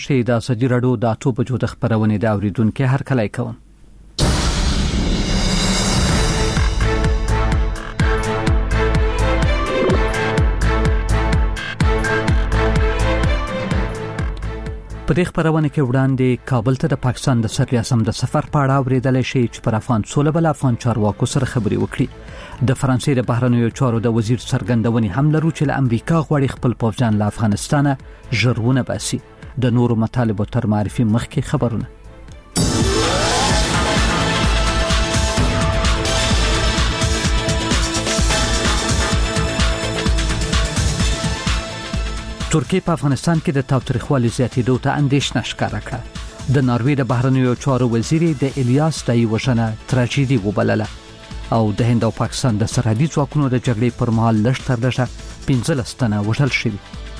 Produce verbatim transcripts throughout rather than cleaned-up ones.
شي د سجی رډو د اټو بجو د خبرونه د اوریدونکو هر کله کوم په دې خبرونه کې وړاندې کابل ته د پاکستان د سرریاسم د سفر په اړه اوریدل شي چې پر افغان سوله بل افغان چارواکو سره خبري وکړي د فرانسې د بهرنیو چارو د وزیر څرګندونې هم لرو چې له امریکا غواړي خپل پوځیان له افغانستانه ژرونه باسي د نورو مطالبو تر معرفي مخکې خبرونه ترکیه په افغانستان کې د تاوتریخوالي زیاتېدو ته اندېښنه ښکاره کړه د ناروې د بهرنیو چارو وزیر د الیاس دای وژنه تراژیدي وبلله او د هند او پاکستان د سرحدي ځواکونو د جګړې پر مهال لږ تر لږه پنځلس تنه وژل شوي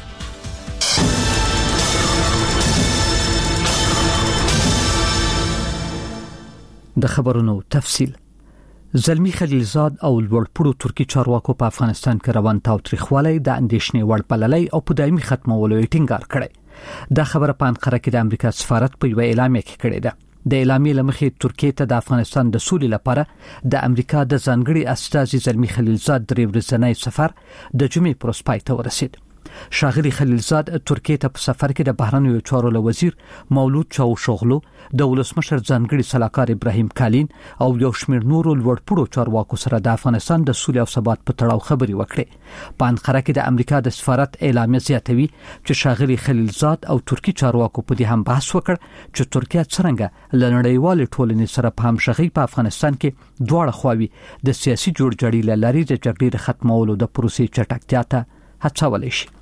د خبرونو تفصیل زلمی خلیلزاد او لوړپوړو ترکی چارواکو په افغانستان کې روان تاوتریخوالی د اندېښنې وړ بللی او په دایمي ختمولو یې ټینګار کړی دا خبره په انقره کې د امریکا سفارت په یو اعلامیه کې کړې ده د اعلامیې لمخې ترکیه ته د افغانستان د سولې لپاره د امریکا د ځانګړي استازي زلمی خلیلزاد درې ورځنی سفر د جمعې پر پای ته ورسید شاغلی خلیلزاد ترکیه ته په سفر کې د بهرنیو چارو له وزیر مولود چاوشوغلو د ولسمشر ځانګړي سلاکار ابراهیم کالین او یو شمېر نورو لوړپوړو چارواکو سره د افغانستان د سولې او ثبات په تړاو خبري وکړي په انقره کې د امریکا د سفارت اعلامیه زیاتوي چې شاغلی خلیلزاد او ترکی چارواکو په دې هم بحث وکړ چې ترکیه څنګه له نړیوال ټولنې سره په همغږي په افغانستان کې دواړه خواوي د سیاسي جوړجاړي لاري د جګړې د ختمولو د پروسې چټکتیا ته هڅولای شي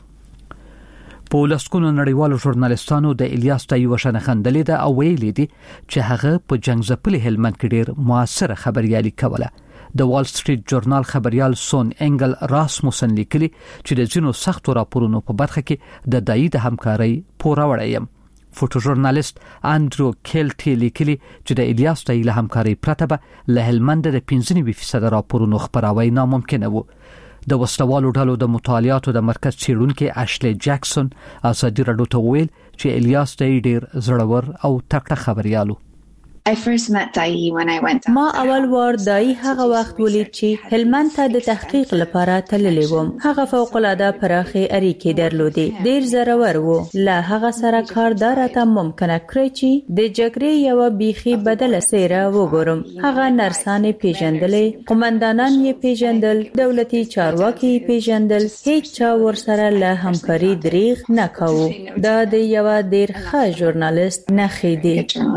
په لسکونو نړیوالو ژورنالیستانو د الیاس دای وژنه خندلې ده او ویلي دي چې هغه په جنگ ځپلي هلمند کې ډېر موثره خبريالي کوله د وال سټریټ ژورنال خبريال سون انګل راسموسن لیکلي چې د جنو سختو راپورونو په برخه کې د دای د همکارۍ پوراوړی یم فوټو ژورنالیست اندرو کیلټي لیکلي چې د الیاس دای له همکارۍ پرته به له هلمند د پنځه نوي فیصد راپورونو خبراوی ناممکن وو د وسلوالو ډلو د مطالعاتو د مرکز چیرونکو اشلی جکسون ازادي راډیو ته ویل چې الیاس دای ډیر زړور او تکړه خبريالو I first met Dai when I went ما اول وار دای هغه وخت ولید چې هلمند ته د تحقیق لپاره تللی وم هغه فوق العاده پراخه اړیکې درلودې ډیر زړور وو لا هغه سره کار دراته ممکنه کړی چې د جګړې یو بیخي بدله سیره وګورم هغه نرسانه پیژندلې قومندانان یې پیژندل دولتي چارواکي پیژندل هیڅ چا ورسره له همکاري دریغ نه کاوه دا د یو ډیر ښه ژورنالیست نه خېدي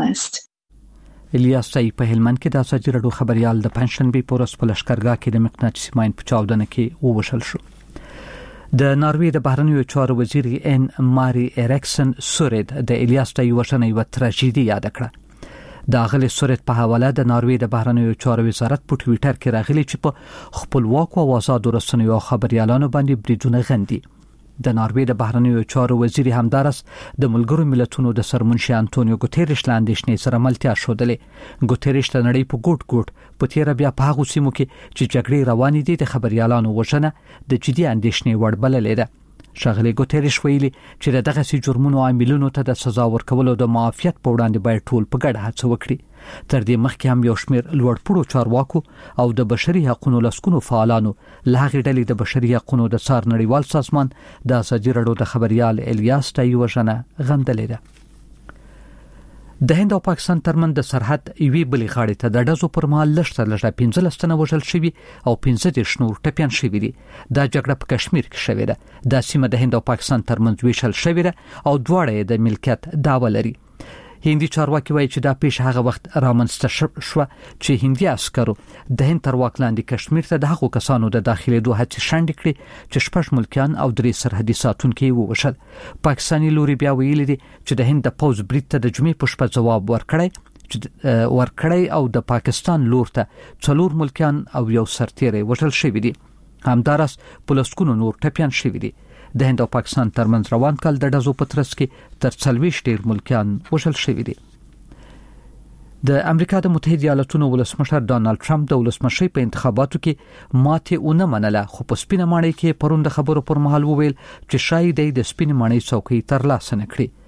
الیاس دای په هلمند کې د ازادي راډیو خبريال د پنځشنبه په ورځ په لشکرګاه کې د مقناطیسي ماین په چاودنه کې ووشل شو د ناروې د بهرنیو چارو وزیر ان ماري اریکسن سورید د الیاس دای وژنه یو تراژیدي یاد کړه د غلې سورید په حواله د ناروې د بهرنیو چارو وزارت په ټوئیټر کې راغلي چې په خپلواک او آزاد رسنیو خبريالانو باندې بریدونه غندي د ناروې د بهرنیو چارو وزیر همدارس د ملګرو ملتونو د سرمنشي انټونیو ګوتيريش لاندېشنې سره ملتیا شولې ګوتيريش د نړۍ په ګوټ ګوټ په تیر بیا په هغه سیمو کې چې جګړې روانې دي د خبريالانو وژنه د جدي اندېښنې وړ بللې ده شاغلي ګوتيريش ویلي چې دغه سي جرمونو عاملونو ته د سزا ورکولو د معافیت په وړاندې باید ټول په ګډه هڅه وکړي تر دې مخکې هم یو شمېر لوړپوړو چارواکو او د بشري حقوقو لسکونو فعالانو له هغې ډلې د بشري حقوقو د څار نړیوال سازمان د ازادي راډیو د خبريال الیاس دای وژنه غندلې ده د هند او پاکستان ترمن د سرحد یوې بلې غاړې ته د ډزو پر مهال لږ لږه پنځلس تنه وژل شوي او پنځه دېرش نور ټپیان شوي دي دا جګړه په کشمیر کې شوې ده دا سیمه د هند او پاکستان ترمنځ ویشل شوې ده او دواړه د ملکیت دعوه لري هندي چارواکي وایي چې دا پیش هغه وخت رامنځته شو چې هندي عسکرو د هند تر واک لاندې کشمیر ته د هغو کسانو د داخلي دوه هڅې شنډ کړې چې شپږ ملکیان او درې سرحدي ساتونکي ووشل پاکستاني لوري بیا ویلي دي چې د هند د پوز بریټ ته د جمعې په شپه ځواب ورکړی ورکړی او د پاکستان لور ته څلور ملکیان او یو سرتیری وژل شوی دي همدارس پولیسکونو نور ټپیان شوی دي د هند او پاکستان ترمنځ روان کال د ډزو په ترڅ کې تر څلوېښت ډیر ملکیان وژل شوي دي د امریکا د متحده ایالاتونو ولسمشر ډانلډ ټرمپ د ولسمشي په انتخاباتو کې ماته ونه منله خو په سپینه ماڼۍ کې پروند خبرو پر مهال وویل چې شاید د سپینه ماڼۍ څوکۍ تر لاسه نکړي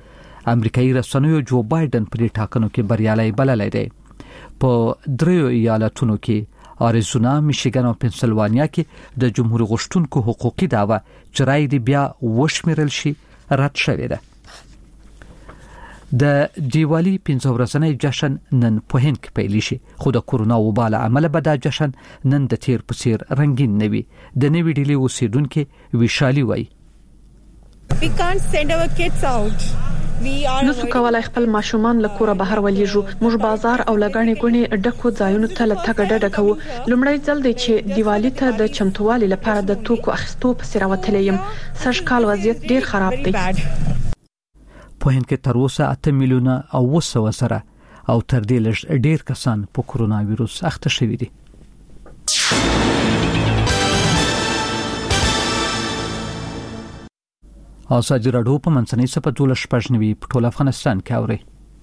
امریکایي رسنیو جو بایدن پر ټاکنو کې بریالي بللی دی. په دریو ایالتونو کې اریزونا، میشیګن او پنسلوانیا کې د جمهور غوښتونکو حقوقي دعوه چې رای دی بیا وشمیرل شي رد شوې ده. د دیوالی پنځه ورځنی جشن نن په هند کې پیل شي، خو د کورونا وبا له امله به دا جشن نن د تیر په څیر رنگین نه وي. د نوې ډیلی اوسیدونکو ویشالي وایي We can't send our kids out. نسو کولای خپل ماشومان له کوره بهر ولېږو. موږ بازار او لګڼې ګڼې ډکو ځایونو ته له تګ ډډه کوو. لومړی ځل دی چې دیوالی ته د چمتووالي لپاره د توکو اخیستو پسې راوتلی یم. سږ کال وضعیت ډیر خراب دی. په هند کې تر اوسه اته میلیونه او اوه سوه سره او تر دې لږ ډیر کسان په کورونا وایروس اخته شوي دي. ازادي راډیو په منځنۍ سپه دولس شپږ نوي په ټول افغانستان کې اوري.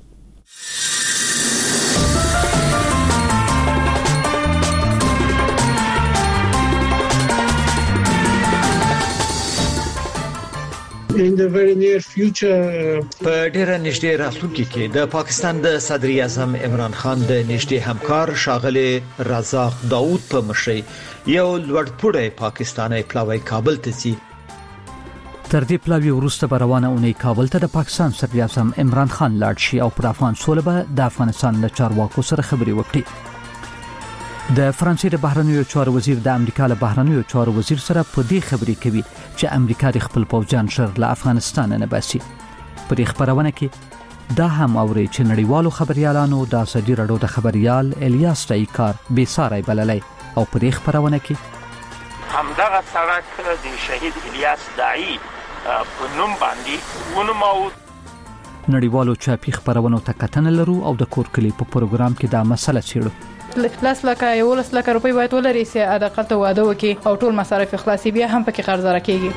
In the very near future په ډیره نږدې راتلونکي کې د پاکستان د صدر اعظم عمران خان د نږدې همکار ښاغلي رزاق داوود په مشرۍ یو لوړپوړی پاکستاني پلاوی کابل ته ځي. تر دې پلاوی وروسته به روانه اونۍ کابل ته د پاکستان صدر اعظم عمران خان لاړ شي او پر افغان سوله به د افغانستان له چارواکو سره خبرې وکړي. د فرانسې د بهرنیو چارو وزیر د امریکا له بهرنیو چارو وزیر سره په دې خبرې کوي چې امریکا د خپل پوځیان شر له افغانستان نه باسي. په دې خبرونه کې دا هم اوري چې نړیوالو خبريالانو د ازادي راډیو د خبريال الیاس دایکار بې ساري بللی او په دې خبرونه کې همدغه سړک د شهید الیاس دای په نوم باندې ونومو. نړیوالو چاپی خبرونو ته کتنه لرو او د کور کلی په پروګرام کې دا مسله څیړو. لاس لکه یو لاس لکه روپۍ باید ولري چې ادقل ته واده وکي او ټول مصارف خلاصي بیا هم پکې قرض راکېږي.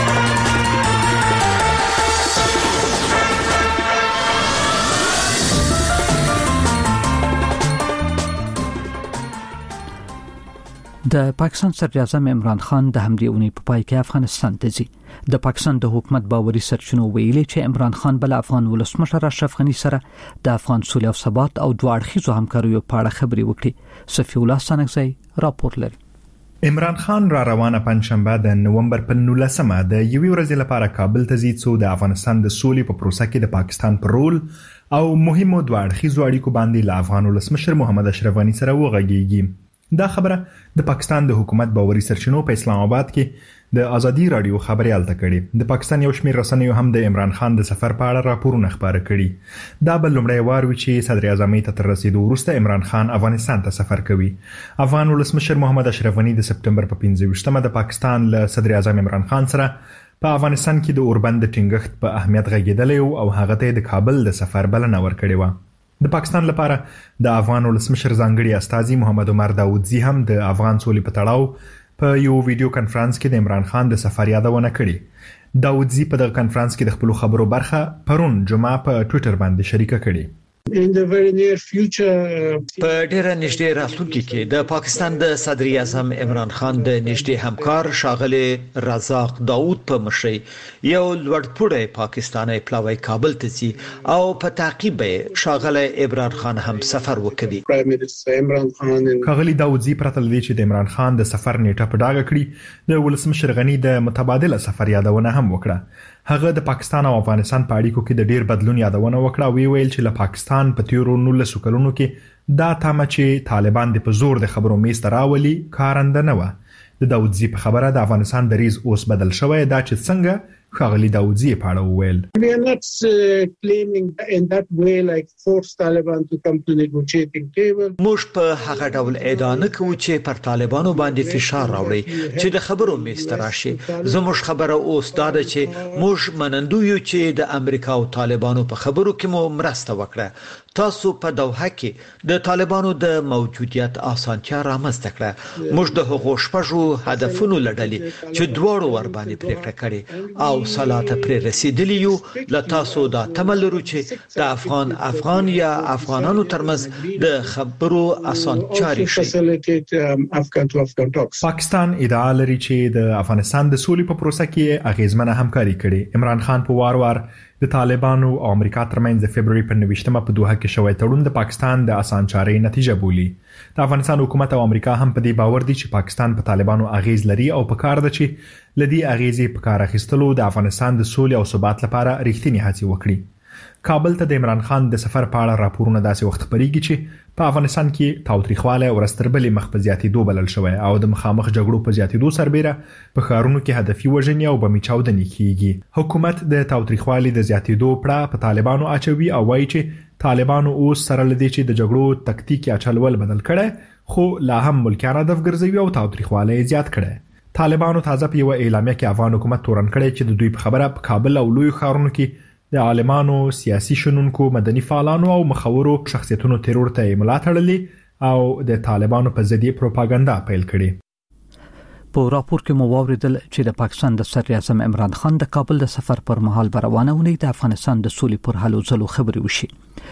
د پاکستان صدر اعظم عمران خان د همدې اونۍ په پای کې افغانستان ته ځي. د پاکستان د حکومت باوري سرچینو ویلي چې عمران خان بل افغان ولسمشر اشرف غنی سره د افغان سولې او ثبات او دوه اړخیزو همکاریو په اړه خبرې وکړي. صفی الله سانګزی راپور لري. عمران خان را روانه پنځشنبه د نومبر په نولسمه د یوې ورځې لپاره کابل ته ځي څو د افغانستان د سولې په پروسه کې د پاکستان پر رول او مهمو دوه اړخیزو اړیکو باندې له افغان ولسمشر محمد اشرف غنی سره وغږیږي. دا خبره د پاکستان د حکومت باوري سرچینو په اسلام آباد کې د ازادي رادیو خبريال ته کړي. د پاکستان یو شمېر رسنیو هم د عمران خان د سفر په اړه راپورونه خبره کړي. دا بل لومړی وار و چې صدر اعظم ته تر رسیدو وروسته عمران خان افغانستان ته سفر کوي. افغان ولسمشر محمد اشرف غنی د سپتمبر په پنځه ویشتمه د پاکستان له صدر اعظم عمران خان سره په افغانستان کې د اوربند ټینګښت په اهمیت غږیدلی او هغه ته د کابل د سفر بلنه ورکړې و. د پاکستان لپاره د افغان ولسمشر ځانګړي استازي محمد عمر داودزي هم د افغان سولې په تړاو په یو ویډیو کانفرنس کې د عمران خان د سفر یادونه کړې. داودزي په دغه کانفرنس کې د خپل خبرو برخه پرون جمعه په ټوئیټر باندې شریکه کړې. In the very near future په ډیره نږدې راتلونکي کې د پاکستان د صدر اعظم عمران خان د نږدې همکار ښاغلي رزاق داوود په مشرۍ یو لوړپوړی پاکستاني پلاوی کابل ته ځي او په تعقیب ښاغلي عمران خان هم سفر وکړي. ښاغلي داوودزي پرته لدې چې د عمران خان د سفر نیټه په ډاګه کړي د ولسمشر غنی د متبادله سفر یادونه هم وکړه. هغه د پاکستان او افغانستان په اړیکو کې د ډیر بدلون یادونه وکړه او ویل چې له پاکستان په تیرو نولسو کلونو کې دا تمه چې طالبان د په زور د خبرو میز ته راولي کارنده نه و. د داودزي په خبره د افغانستان دریز اوس بدل شوی دا چې څنګه ښاغلي داودزي په اړه وویل. We are not uh, claiming in that way like force Taliban to come to negotiating table. موږ په هغه ډول ادعا نه کوو چې پر طالبانو باندې فشار راوړي چې د خبرو میز ته راشي. زموږ خبره اوس دا ده چې موږ منندو یو چې د امریکا او طالبانو په خبرو کې مو مرسته وکړه. تاسو په دوحه کې د طالبانو د موجودیت اسانتیا رامنځته کړه. موږ د هغو شپږو هدفونو لړلې چې دواړو ور باندې پریکړه کړې او صلاته پر رسیدلی یو. له تاسو دا تملرو چې د افغان افغان یا افغانانو ترمنځ د خبرو اسانتیا شي. پاکستان ادعا لري چې د افغانستان د سولې په پروسه کې اغیزمنه همکاري کړي. عمران خان په وار وار د طالبانو او امریکا ترمنځ د فبرवरी په نوښتمه په دوحه کې شوی تړون د پاکستان د اسانچارۍ نتیجه بولي. د افغانستان حکومت او امریکا هم په دې باور دي چې پاکستان په طالبانو اغیز لري او په کار ده چې لدی اغیزې په کار اخیستلو د افغانستان د سولې او ثبات لپاره رښتینی هڅې وکړي. کابل ته د عمران خان د سفر په اړه راپورونه داسې وخت خبريږي چې په افغانستان کې تاوتریخواله او رستربلې مخ په زیاتېدو بلل شوی او د مخامخ جګړو په زیاتېدو سربېره په ښارونو کې هدفي وژنې او بمي چاودنې کیږي. حکومت د تاوتریخوالې د زیاتېدو پړه په طالبانو اچوي او وایي چې طالبانو اوس سره لدی چې د جګړو تکتیک یا چلول بدل کړي خو لا هم ملکیان هدف ګرځوي او تاوتریخواله زیات کړي. طالبانو تازه په یو اعلامیه کې افغان حکومت تورن کړي چې د دوی په خبره په کابل او لوی ښارونو کې د عالمانو، سیاسي شنونکو، مدني فعالانو او مخورو شخصیتونو ترور ته ملا تړلې او د طالبانو په ضد پروپاګاندا پیل کړي. په راپور کې مو واوریدل چې د پاکستان د صدر اعظم عمران خان د کابل د سفر پر مهال روانونه د افغانستان د سولې پر حل او ځلو خبري وشي.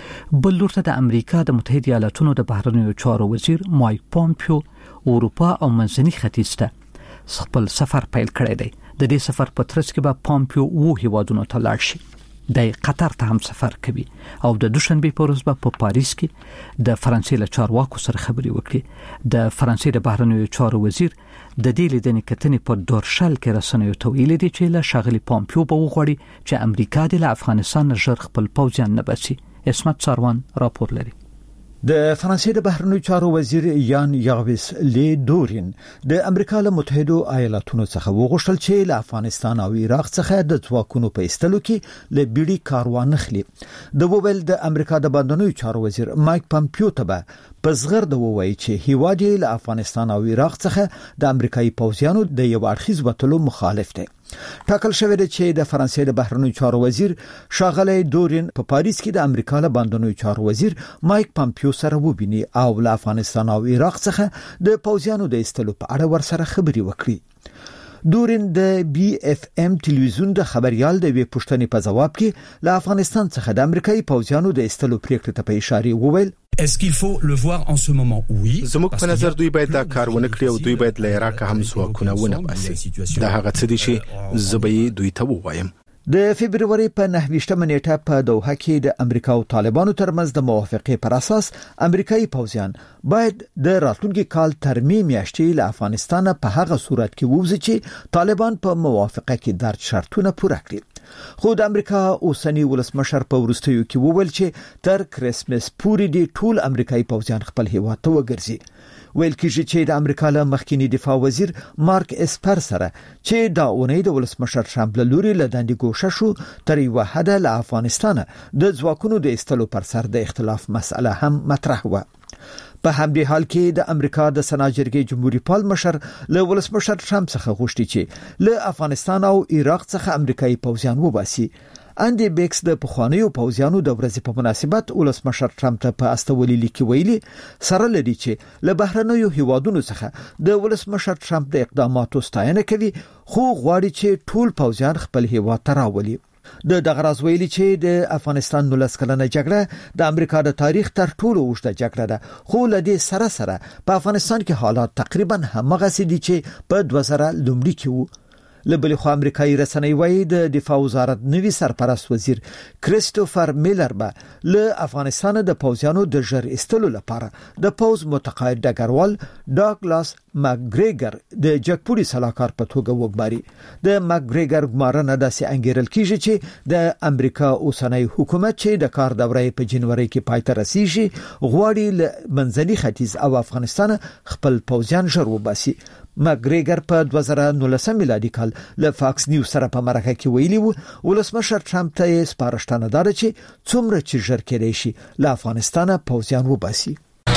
بل لورته د امریکا د متحده ایالاتونو د بهرنیو چارو وزیر مایک پومپیو اروپا او منځني ختیځ ته خپل سفر پیل کړی دی. د دې سفر په ترڅ کې به پومپیو وو هیوادونو ته لاړ شي. د قطر ته هم سفر کوي او د دوشنبه په ورځ په پاریس کې د فرانسې له چارواکو سره خبري وکړي. د فرانسې د بهرنیو چارو وزیر د دې لیدنې کتنې په دورشل کې رسنیو ته ویلي دي چې له شاغلي پومپیو په وغوړي چې امریکا د افغانستان ژغ خپل پوځیان نه بچي. اسمت ساروان راپور لري. د فرانسې د بهرنیو چارو وزیر یان یاویس لی دورین د امریکا له متحده ایالاتونو څخه وغوښتل چې له افغانستان او عراق څخه د ځواکونو په ایستلو کې له بیړي کاروان نخلي. د وویل د امریکا د بهرنیو چارو وزیر مایک پومپیو ته به په زغرد ووایي چې هیواد یې له افغانستان او عراق څخه د امریکایي پوځیانو د یو اړخیز وټلو مخالف دی. ټاکل شوی دی چې د فرانسې د بهرنیو چارو وزیر شاغلی دورین په پاریس کې د امریکا له بهرنیو چارو وزیر مایک پومپیو سره وبیني او له افغانستان او عراق څخه د پوځیانو د ایستلو په اړه ورسره خبري وکړي. دورین د بي اف ام ټلویزیون د خبريال د وی پښتنې په جواب کې له افغانستان څخه د امریکایي پوځیانو د ایستلو پریکړه ته په اشاره وویل Est-ce qu'il faut le voir en ce moment? Oui. زموږ په نظر دوی باید دا کار ونه کړي او دوی باید له عراق هم ځواکونه ونه باسي. دا هغه څه دي چې زبې دوی ته ووایم. د فبرवरी په نهه نیټه په دوحه کې د امریکا او طالبانو ترمنځ د موافقې پر اساس امریکایي پوځیان باید د راتلونکي کال ترمیم میاشتې له افغانستان په هغه صورت کې ووځي چې طالبان په موافقه کې درج شرطونه پوره کړي. خو د امریکا اوسنی ولسمشر په ورستیو کې وویل چې تر کریسمس پورې د ټول امریکایي پوځیان خپل هیواد ته وګرځي. ویل کېږي چې د امریکا له مخکینی دفاع وزیر مارک اسپر سره چې دا اونۍ د ولسمشر ټرمپ له لوري له دندې ګوښه شو تر یو حد له افغانستان د ځواکونو د ایستلو پر سر د اختلاف مسأله هم مطرح و. په همدې حال کې د امریکا د سنا جرګې جمهوریت پال مشر له ولسمشر ټرمپ څخه غوښتي چې له افغانستان او عراق څخه امریکایي پوځیان وباسي. اندی بیکس د پخوانیو پوځیانو د ورځې په مناسبت ولسمشر ټرمپ ته په استولي لیکي ویلي سره لدی چې له بهرنیو هیوادونو څخه د ولسمشر ټرمپ د اقداماتو ستاینه کوي خو غواړي چې ټول پوځیان خپل هیواد ته راولي. د دغه راز ویلي چې د افغانستان نولس کلنه جګړه د امریکا د تاریخ تر ټولو اوږده جګړه ده خو لدې سره سره په افغانستان کې حالات تقریبا همغه سي دي چې په دوه زره لومړي کې وو. لبلی خو امریکایي رسنۍ وایي د دفاع وزارت نوی سرپرست وزیر کریستوفر میلر به له افغانستان د پوځیانو د ژر ایستلو لپاره د پوز متقاعد ډګروال ډاګلاس ماګریګر د جګپوري سلاکار په توګه وګماري. د ماګریګر ګمارنه داسې انګیرل کیږي چې د امریکا اوسنۍ حکومت چې د کار دوره په جنوري کې پای ته رسیږي غواړي له منځني ختیځ او افغانستان خپل پوځیان ژر وباسي. ماګریګر په دوه زره نولس میلادي کال له فاکس نیوز سره په مرکه کې ویلي وو ولسمشر ټرمپ ته سپارښتنه ده چې څومره چې ژر کېدای شي له افغانستان پوځیان وباسي.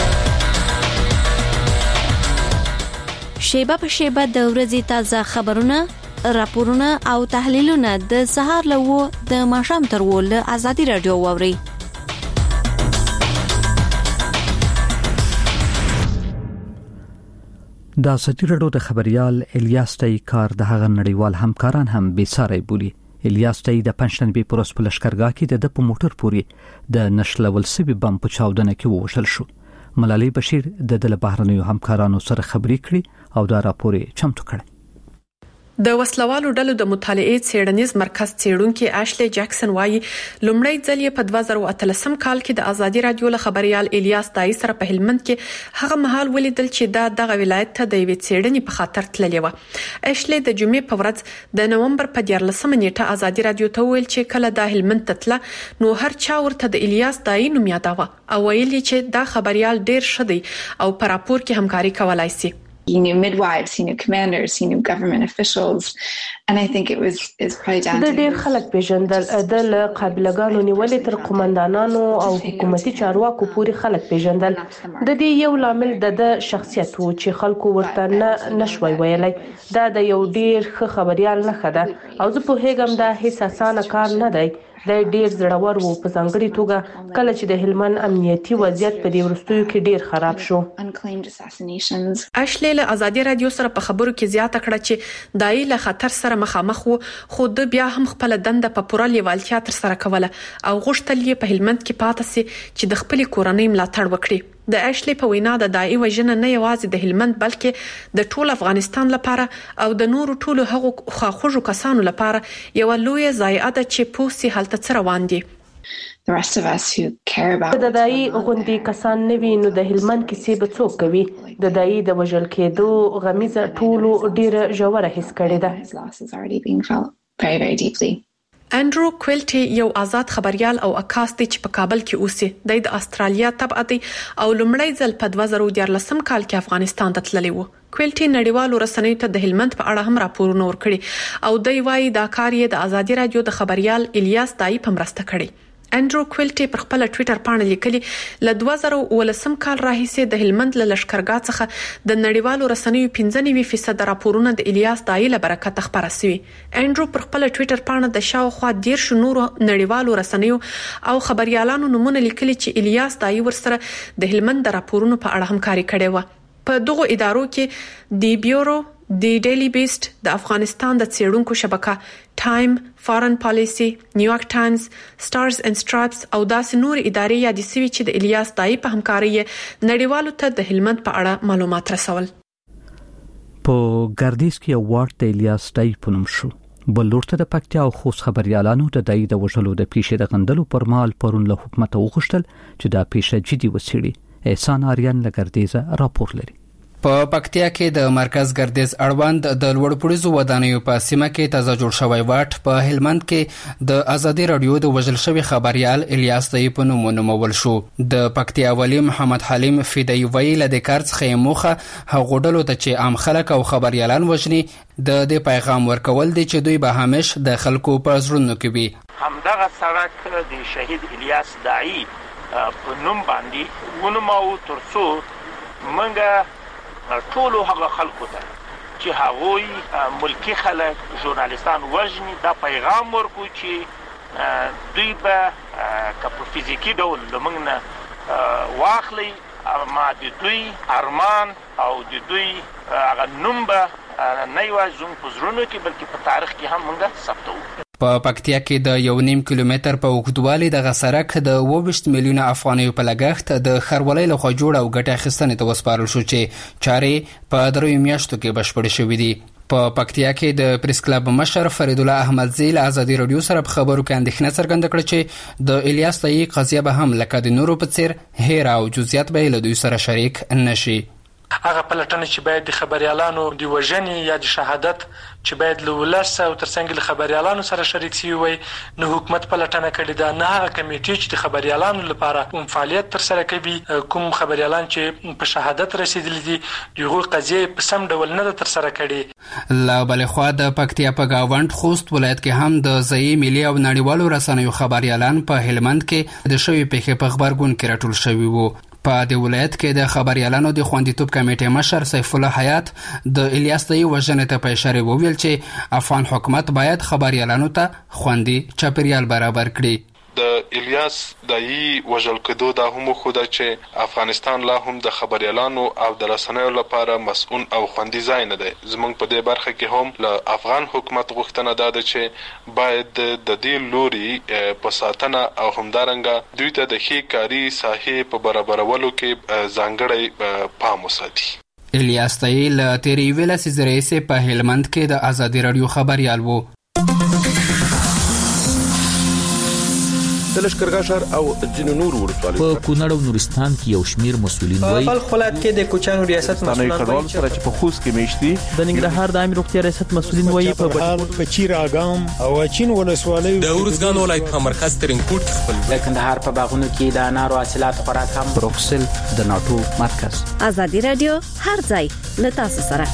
شیبه په شیبه د ورځې تازه خبرونه، راپورونه او تحلیلونه د سهار لوو د ماښام تر ول ازادي رادیو ووري. د ازادي رادیو د خبريال الیاس تای کار د هغه نړیوال همکاران هم بیساري بولی. الیاس تای د پنځشنبه پر ورځ په لشکرګاه کې د په موټر پوري د نشلول سوي بم په چاودنه کې ووشل شو. ملالي بشیر د د بهرنیو همکارانو سره خبرې کړې او دا راپور چمتو کړ. د وسلوالو ډلو د مطالعې څېړنیز مرکز څېړونکي اشلی جکسن وايي لومړی ځل یې په دوه زره اتلسم کال کې د ازادي رادیو له خبريال الیاس دای سره په هلمند کې هغه مهال ولیدل چې دا دغه ولایت ته د یوې څېړنې په خاطر تللی و. اشلی د جمعې په ورځ د نومبر په دیارلسمه نیټه ازادي رادیو ته ویل چې کله د هلمند ته تله نو هر چا ورته د الیاس دای نوم یاداوه او ویل چې دا خبريال ډیر ښه دی او په راپور کې همکاري کولای شي. He knew midwives, he knew commanders, he knew government officials, and I think it was is probably down to د ډېر خلک پیژندل د قابلګانو نیولې تر قومندانانو او حکومتي چارواکو پورې خلک پیژندل. د دې یو لامل د شخصیت وو چې خلکو ورته نه نشوي ویلای. دا د یو ډېر ښه خبريال نه خده او زه په هیګم دا هیڅ اسانه کار نه دی. د ډیر زړور وو په ځانګړي توګه کله چې د هلمند امنیتي وضعیت په دې وروستیو کې ډیر خراب شو. اشلی له ازادي رادیو سره په خبرو کې زیاته کړه چې دای له خطر سره مخامخ وو خو د بیا هم خپل دنده په پوره لیوالتیا تر سره کوله او غوښتل یې په هلمند کې پاتې سي چې د خپل کورنۍ ملاتړ وکړي. د اشلی په وینا د دای وژنه نه یوازې د هلمند بلکې د ټول افغانستان لپاره او د نورو ټولو هغو خواخوږو کسانو لپاره یو لوی ضایعه ده چې پوسی هلته څه روان دي. The rest of us who care about د دای غوندي کسان نه وینو د هلمند کیسې به څوک کوي. د دای د وژل کېدو غمیزه ټولو ډیره ژوره حس کړې ده. very very deeply. انډرو کویلټي یو آزاد خبريال او عکاس دی چې په کابل کې اوسي. د استرالیا تبع دی او لومړی ځل په دوه زره دیارلسم کال کې افغانستان ته تللی وو. کویلټي نړیوالو رسنیو ته د هلمند په اړه هم راپورونه ورکړي او دوی وايي دا کار یې د ازادي رادیو د خبريال الیاس دای په مرسته کړی. انډرو کویلټي پر خپل ټوئیټر باندې لیکلي ل دوه زره ولسم کال راهیسې د هلمند له لشکرګاه څخه د نړیوالو رسنیو پنځه نوي فیصد راپورونه د الیاس دای له برکت خبره شوي. انډرو پر خپل ټوئیټر باندې د شاوخوا ډیر شنو نړیوالو رسنیو او خبريالانو نمونه لیکلي چې الیاس دای ورسره د هلمند د راپورونو په اړه همکاري کړې و. په دغه ادارو کې د بیورو د ډیلی بیسټ د افغانستان د څېړونکو شبکه ټایم، فارن پالیسی، نیویارک ټایمز، سټارز اینڈ سټرایپس او داسې نور ادارې یادې شوي چې د الیاس دای په همکاري نړیوالو ته د هلمند په اړه معلومات رسول. په ګردیز کې یو وارد د الیاس دای په نوم شو. بل لورته د پکتیا او خوست خبريالانو د دای د وژلو د پیښې د غندلو پر مهال پرون له حکومت وغوښتل چې دا پیښه جدي وڅېړي. احسان آریان له ګردیزه راپور لري. په پکتیا کې د مرکز ګردیز اړوند د لوړپوړیزو ودانیو په سیمه کې تازه جوړ شوی واټ په هلمند کې د ازادي رادیو د وژل شوی خبريال الیاس دای په نوم ونومول شو. د پکتیا ولی محمد حلیم فدای ویل د کار څخه موخه هغه ډلو ته چې عام خلک او خبريالان وژني د دې پیغام ورکول دي چې دوی به همیش د خلکو په زړونو کې وي. همدغه سړک د شهید الیاس دای په نوم باندې ونومو ترڅو منګه ټول هغه خلکو ته چې هغوی ملکی خلک ژورنالیستان وژني دا پیغام ورکو چې دوی به که په فزیکی ډول لمنګ نه واخلي ما د دوی ارمان او د دوی هغه نوم به نه یوازې زموږ په زړونو کې بلکې په تاریخ کې هم موږ ثبتوو. په پکتیا کې د یو نیم کیلومتر په اوږدوالي دغه سړک د اووه میلیونه افغانیو په لګښت د خرولۍ لخوا جوړ او ګټه اخیستنې ته وسپارل شو چې چارې په دریو میاشتو کې بشپړې شوې دي. په پکتیا کې د پریس کلب مشر فرید الله احمدزی له ازادي رادیو سره په خبرو کې اندېښنه څرګنده کړه چې د الیاس دای قضیه به هم لکه د نورو په څیر هیر او جزئیات به له دوی سره شریک نشي. هغه پلټنه چې باید د خبريالانو د وژنې یا د شهادت چې باید له ولس او ترڅنګ له خبريالانو سره شریک شي وي نو حکومت پلټنه کړې ده. نه هغه کمیټې چې د خبريالانو لپاره کوم فعالیت تر سره کوي کوم خبريالان چې په شهادت رسیدلي دي دغه قضیه په سم ډول نه تر سره کړي. لا بل خو د پکتیا په گاوند خوست ولایت کې هم د ځای ملي او نړیوالو رسنیو خبريالان په هلمند کې د شوی پیښې په خبرګون کې راټول شوي وو. په دې ولایت کې د خبريالانو د خوندیتوب کمیټې مشر سیف الله حیات د الیاس دای وژنې ته په اشاره وویل چې افغان حکومت باید خبريالانو ته خوندي چاپیریال برابر کړي. د الیاس دای وژل کېدو دا هم خو دا چې افغانستان لا هم د خبريالانو او د رسنیو لپاره مسؤل او خوندي ځای نه دی. زمونږ په دې برخه کې هم له افغان حکومت غوښتنه ده چې باید د دې لوري په ساتنه او همدارنګه دوی ته د ښې کاري ساحې په برابرولو کې ځانګړی پام وساتي. الیاس تایی له تیرې ویلا سیزریسه په هلمند کې د ازادي رادیو خبريال وو. د لشکرګاه شهر او ځینو نور ولسوالیو په کونړ او نورستان کې یو شمیر مسولین وایي په خپلات کې د کوچانو ریاست مسولین وایي سره چې په خوست کې میشتي د ننګرهار د عامه روغتیا ریاست مسولین وایي په بچیر اګام او چین ولسوالیو د اورزګان ولایت په مرکز ترینکوټ خپل د کندهار په باغونو کې د انارو حاصلات خوراک هم بروکسل د ناتو مرکز. ازادي رادیو هر ځای له تاسو سره.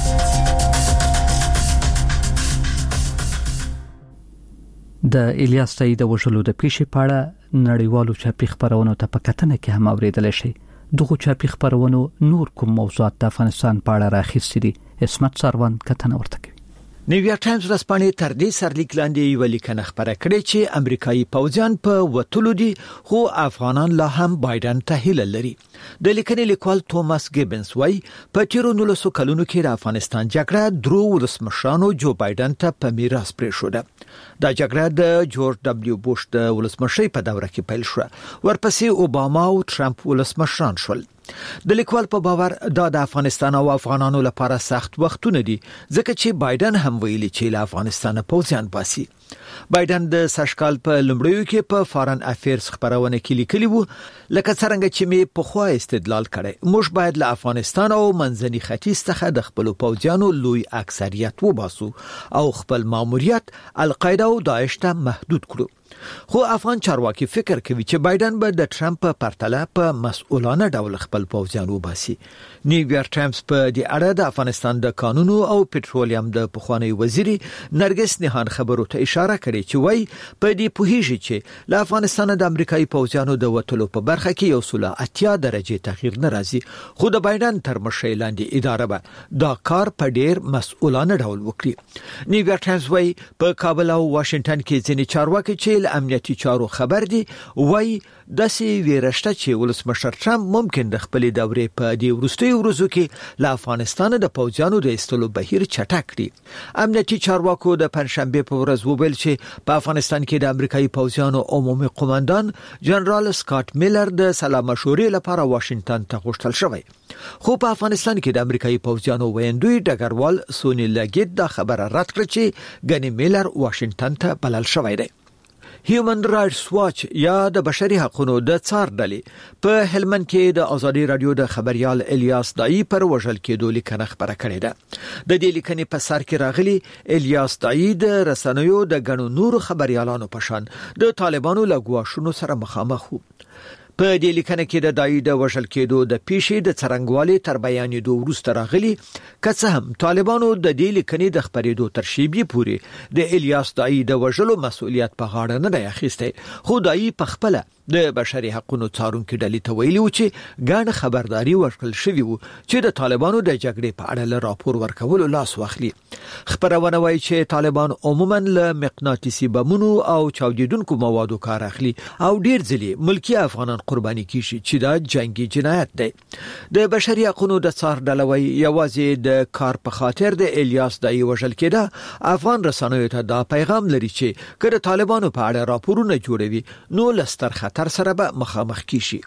د الیاس تایی د وژلو د پیښې په اړه نړیوالو چاپی خبرونو ته په کتنه کې هم اوریدل شي. دغه چاپی خبرونو نور کوم موضوعات د افغانستان په اړه راخیستي دي. اسمت سروان کتنه ورته کوي. نیویارک ټایمز ورځپاڼې تر دې سرلیک لاندې یو لیکنه خبره کړې چې امریکایي پوځیان په وټلو دي خو افغانان لا هم بایدن ته هیله لري. د لیکنې لیکوال توماس ګیبنز وايي په تیرو نولسو کلونو کې د افغانستان جګړه درو ولسمشرانو جو بایدن ته په میراث پرېښوده. دا جګړه د جورج دبلیو بوش د ولسمشۍ په دوره کې پیل شوه. ورپسې اوباما او ټرمپ ولسمشران شول. د لیکوال په باور دا د افغانستان او افغانانو لپاره سخت وختونه دي ځکه چې بایدن هم ویلي چې له افغانستان پوځیان باسي. بایدن د سشکال په لومړیو کې په فارن افیرز خبرونه کې لیکلی وو لکه څنګه چې می په خوا استدلال کړي موږ باید له افغانستان او منځني ختیځ څخه د خپل پوځیانو لوی اکثریت وباسو او خپل ماموریت القاعده او داعش ته محدود کړو. خو افغان چارواکي فکر کوي چې بایدن به د ټرمپ په پرتله په مسؤلانه ډول خپل پوځیان وباسي. نیویارک ټایمز په دې اړه د افغانستان د قانونو او پټرولیم د پخوانی وزیر نرګس نهان خبرو ته اشاره کړې چې وایي په دې پوهیږي چې له افغانستان د امریکایي پوځیانو د وټلو په برخه کې یو سل اتیا درجه تغییر ناراضي خو د بایدن تر مشرۍ لاندې اداره به دا کار په ډیر مسؤلانه ډول وکړي. نیویارک ټایمز وایي په کابل او واشنگټن کې ځینې چارواکي چې امنیتي چارو خبر دي وایي داسې ویرشته چې ولسمشر ټرمپ ممکن د خپل دورې په دې وروستیو ورځو کې له افغانستان د پوځیانو د ایستلو بهیر چټک کړي. امنیتي چارواکو د پنځشنبه په ورځ وویل چې په افغانستان کې د امریکایي پوځیانو عمومي قوماندان جنرال سکاټ میلر د سلا مشورې لپاره واشنگټن ته غوښتل شوی. خو په افغانستان کې د امریکایي پوځیانو ویندوی ډګروال سونی لګید دا خبره رد کړه چې ګنی میلر واشنگټن ته بلل شوی دی. هیومن رائټس واچ یا د بشري حقوقو د څار ډلې په هلمند کې د ازادي رادیو د خبريال الیاس دایی پر وژل کېدو لیکنه خبره کړې ده. د دې لیکنې په سر کې راغلي الیاس دایی د رسنیو د غنو نور خبريالانو په شان د طالبانو لګواشونو سره مخامخ وو. په دې لیکنه کې د دای د وژل کېدو د پیښې د څرنګوالي تر بیانېدو وروسته راغلي که څه هم طالبانو د دې لیکنې د خبرېدو تر شیبې پورې د الیاس دای د وژلو مسؤلیت په غاړه نه دی اخیستی. خو دای په خپل د بشري حقوقو څارونکو ډلې ته ویلي و چې ګڼ خبرداري ورکړل شوی وو چې د طالبانو د جګړې په اړه راپور ورکول لاس واخلي. خبرونه وايي چې طالبان عموما له مقناطیسي بمونو او چاودیدونکو موادو کار اخلي او ډیر ځلې ملکی افغانان قرباني کیږي چې دا جنگي جنایت دی. د بشري حقوقو د څار ډله وايي یوازې د کار په خاطر د الیاس دای وژل کېده. افغان رسنیو ته دا پیغام لري چې کله طالبانو په اړه راپورونه جوړوي نو لستر خطر تر سره به مخامخ کیشي.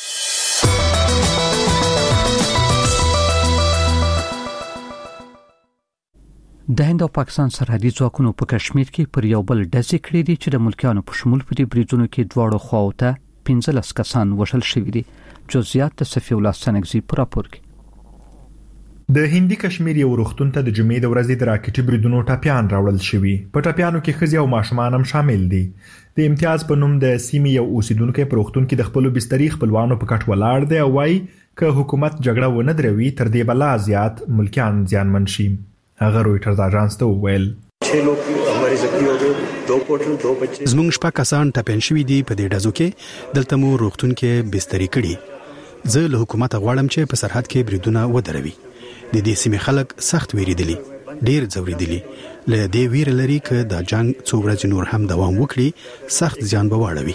د هند او پاکستان سرحدي ځواکونو په کشمیر کې پر یو بل ډزې کړې دي چې د ملکیانو په شمول په دې بریجونو کې دواړو خواو ته پنځلس کسان وژل شوي دي. جزئیات د صفی الله سنگزی پر راپور کې. د هندي کشمیر یو روغتون ته د جمعې د ورځې د راکټي بریدونو ټاپیان راوړل شوي. په ټاپیانو کې ښځې او ماشومان هم شامل دي. د امتیاز په نوم د سیمې یو اوسیدونکو په روغتون کې د خپل بستري خپلوانو په کټ ولاړ دی او وايي که حکومت جګړه ونه دروي تر دې بلا زیات ملکیان زیانمن شي. هغه رويټرز اژانس ته وویل زمونږ شپږ کسان ټاپین شوي دي. په دې ډزو کې دلته مو روغتون کې بستري کړي. زه له حکومت غواړم چې په سرحد کې بریدونه ودروي. د دې سیمې خلک سخت ویریدلي، ډیر ځوریدلي. له دې ویر لري چې دا جنگ څو ورځې نور هم دوام وکړي سخت زیان به واړوي.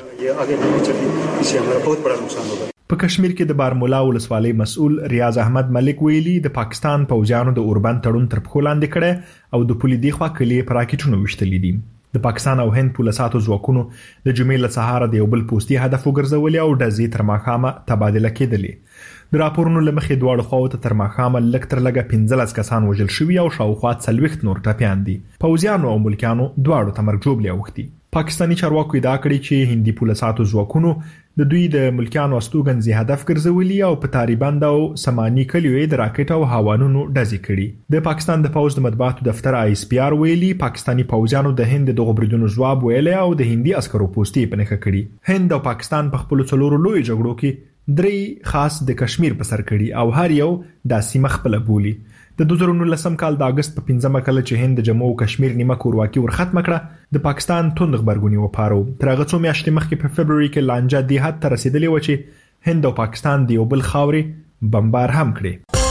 په کشمیر کې د بارمولا ولسوالۍ مسؤل ریاض احمد ملک ویلي د پاکستان پوځیانو د اوربند تړون تر پخو لاندې کړي او د پولیدي خوا کلی پر راکټونو وشتلې دي. د د پاکستان او هند پولیساتو ځواکونو د جمعې له سهاره د یو بل پوستي هدف وګرځولي او ډزې تر ماښامه تبادله کېدلې. د راپورونو له مخې دواړو خواو ته تر ماښامه لږ تر لږه پنځلس کسان وژل شوي او شاوخوا څلوېښت نور ټپیان دي. پوځیانو او ملکیانو دواړو ته مرګ ژوبلې اوښتي. پاکستاني چارواکو ادعا کړې چې هندي پولیساتو ځواکونو د دوی د ملکیانو استوګنځي هدف ګرځولي او په تاریبند او سماني کلیو د راکټ او هوانونو ډزې کړي. د پاکستان د پوځ د مطبوعاتو دفتر آی اس پی آر ویلي پاکستاني پوځیانو د هند دغه بریدونو ځواب ویلی او د هندي عسکرو پوستي په نښه کړي. هند او پاکستان په خپل څلورو لوی جګړو کې درې خاص د کشمیر په سر کړي او هر یو د سیمه خپل بولی. د دوه زره نولسم کال د اگست په پنځمه کال چې هند د جمهور کشمیر نیمه کورواکي ورختم کړه د پاکستان توند خبرګونی وپارو. تر هغه څو میاشتې مخکې په فبروري کې لانجه د حد ته رسیدلې و چې هند او پاکستان د یو بل خاورې بمبار هم کړي.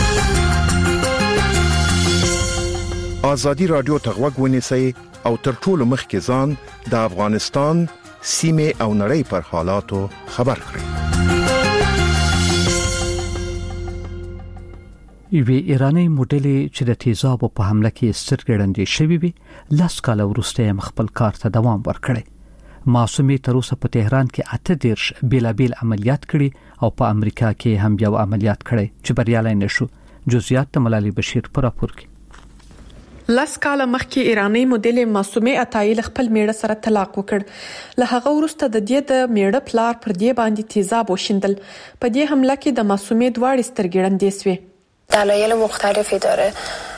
ازادي رادیو ته غوږ ونیسئ او تر ټولو مخکې ځان د افغانستان سیمه او نړۍ پر حالاتو خبر کړئ. یوه ایرانی موډلې چې د تیزابو په حمله کې سترګړندې شوې وي لاس کال وروسته یې خپل کار ته دوام ورکړی. معصومې تر اوسه په تهران کې اته دیرش بیلابیل عملیات کړي او په امریکا کې هم یو عملیات کړی چې بریالی نشو. جزئیات د ملالي بشیر پر راپور کې. لاس کال مخکې ایرانی موډلې معصومې عطایل خپل میړه سره طلاق وکړ. له هغه وروسته د دې د میړه پلار پر دې باندې تیزاب وشیندل. په دې حمله کې د معصومې دواړې سترګړندې سوې. دلایل مختلفی داره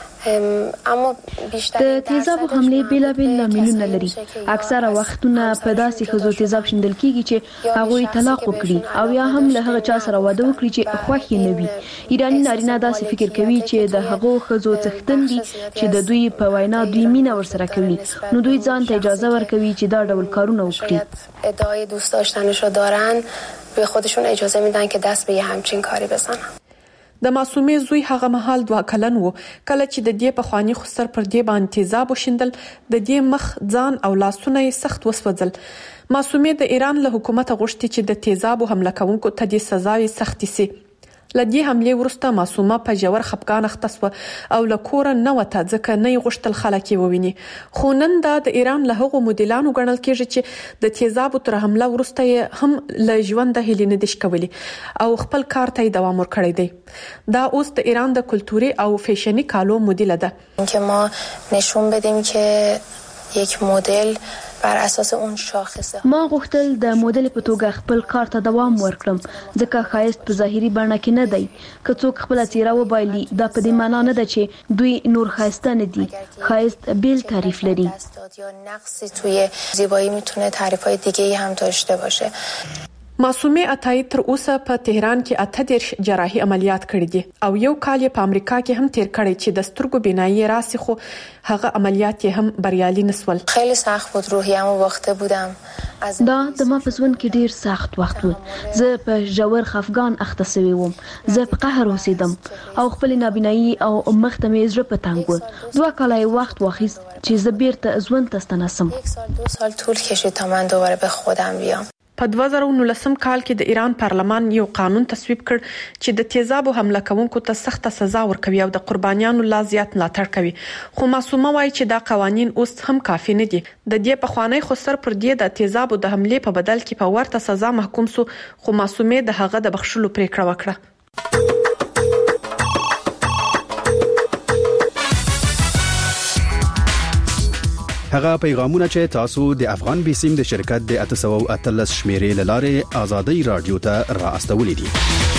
اما بیشتر د تیزاب حمله بیلابیل لاملونه لري. اکثره وختونه په داسې خزو تیزاب شیندل کیږي چې هغه طلاق وکړي او یا هم له هغه چا سره واده وکړي چې خوښ نه وي. ایرانی نارینه داسې فکر کوي چې د هغه خزو څښتن دي چې د دوی په وینا دوی مینه ورسره کوي نو دوی ځان ته اجازه ورکوي چې دا ډول کارونه وکړي. ادعای دوست داشتنشو دارن به خودشون اجازه میدن که دست به یه همچین کاری بزنن. د معصومې زوی هغه مهال دوه کلن وو کله چې د دې په خواني خسر پر دې باندې تیزاب وشیندل. د دې مخ ځان او لاسونه یې سخت وسوځل. معصومې د ایران له حکومت غوښتي چې د تیزاب حمله کوونکو ته د سزا سختي سي. لدې حمله ورسته معصومه په جوړ خپګان اختصو او له کور نه وته ځکه نه غوښتل خلک وویني. خو نن د ایران له هغو مدلانو ګڼل کېږي چې د تیزاب تر حمله ورسته هم له ژوند هلي نه دش کولی او خپل کار ته دوام ورکړی دی. دا اوس د ایران د کلتوري او فیشني کالو مدل ده. اینکه ما نشون بدیم که یک مدل بر اساس اون شاخصه. ما غوښتل د موډل په توګه خپل کار ته دوام ورکړم ځکه خایست په ظاهري بڼه کې نه دی. که څوک خپل څیره وبایلي دا په دې معنی نه ده چې دوی نور خایسته نه دي. خایست بیل تعریف لري. یا نقصی توی زیبایی میتونه تعریف‌های دیگه‌ای هم داشته باشه. معصومې عطایی تر اوسه په تهران کې اته دیرش جراحي عملیات کړې دي او یو کال په امریکا کې هم تیر کړی چې د سترګو بینایی راسي خو هغه عملیات هم بریالي نسول. خیلی سخت بود، روحیه‌مو باخته بودم. دا د ما په ژوند کې ډیر سخت وخت و. زه په ژور خفګان اخته شوی وم. زه په قهر اوسېدم او خپل نابینایی او مخ ته مې زړه په تنګ و. دوه کاله وخت واخیست چې زه بیرته ژوند ته ستنسم. یک سال دو سال طول کشید تا من دوباره به خودم بیام. په دوه زره نولسم کال کې د ایران پارلمان یو قانون تصویب کړ چې د تیزابو حمله کوونکو ته سخت سزا ورکوي او د قربانیانو لا زیات ملاتړ کوي. خو معصومه وایي چې دا قوانين اوس هم کافي نه دي. د دې په خوانی خسر پر دې د تیزابو د حمله په بدل کې په ورته سزا محکوم سو خو معصومه د هغه د بخښلو پریکړه وکړه. هغه پیغامونه چې تاسو د افغان بیسیم د شرکت د اته سوه او اتلس شمیرې لاره آزادۍ رادیو ته راستولې دي.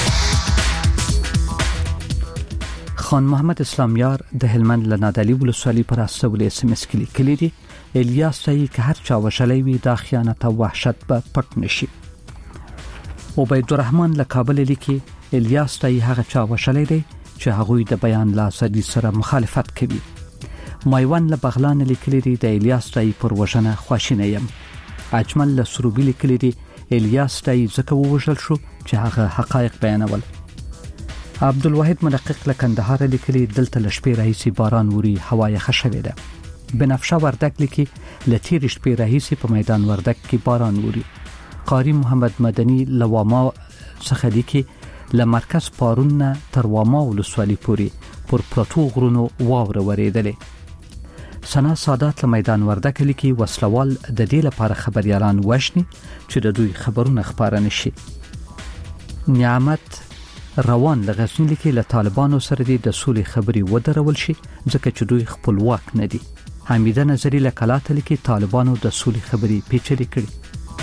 خان محمد اسلامیار د هلمند لنادلی ولسوالۍ پر استولې اس ام اس کې لیکلي دي الیاس ته که هر چا وشلې وي د خیانت او وحشت به پټ نشي. عبید الرحمن له کابل لیکي الیاس ته هغه چا وشلې دي چې هغه د بیان لا سدي سره مخالفت کوي. مایوان له بغلان لیکلي دي د الیاس تای پر وژنه خواشینه یم. اجمل له سروبي لیکلي دي الیاس تای زکه وژل شو چې هغه حقایق بیانول. عبدالواحد منقق له کندهار لیکلي دلته لشپې رئیسي باران وری هوا یخ شوې ده. بنفشه وردک لیکي لتیر شپې رئیسي په میدان وردک کې باران وری. قاری محمد مدني لواما څخه لیکي له مرکز پارون تر واما ولسوالۍ پورې پر پروتو غرونو واوره وریدلې. سنا سادات له میدان وردک لیکي وسلوال د دې لپاره خبريالان وښني چې د دوی خبرونه خبره نشي. نعمت روان د غزنی لیکي له طالبانو سره د سولې خبري ودرول شي ځکه چې دوی خپلواک نه دي. حمیده نظری له کلاته لیکي طالبانو د سولې خبري پیچلې کړي.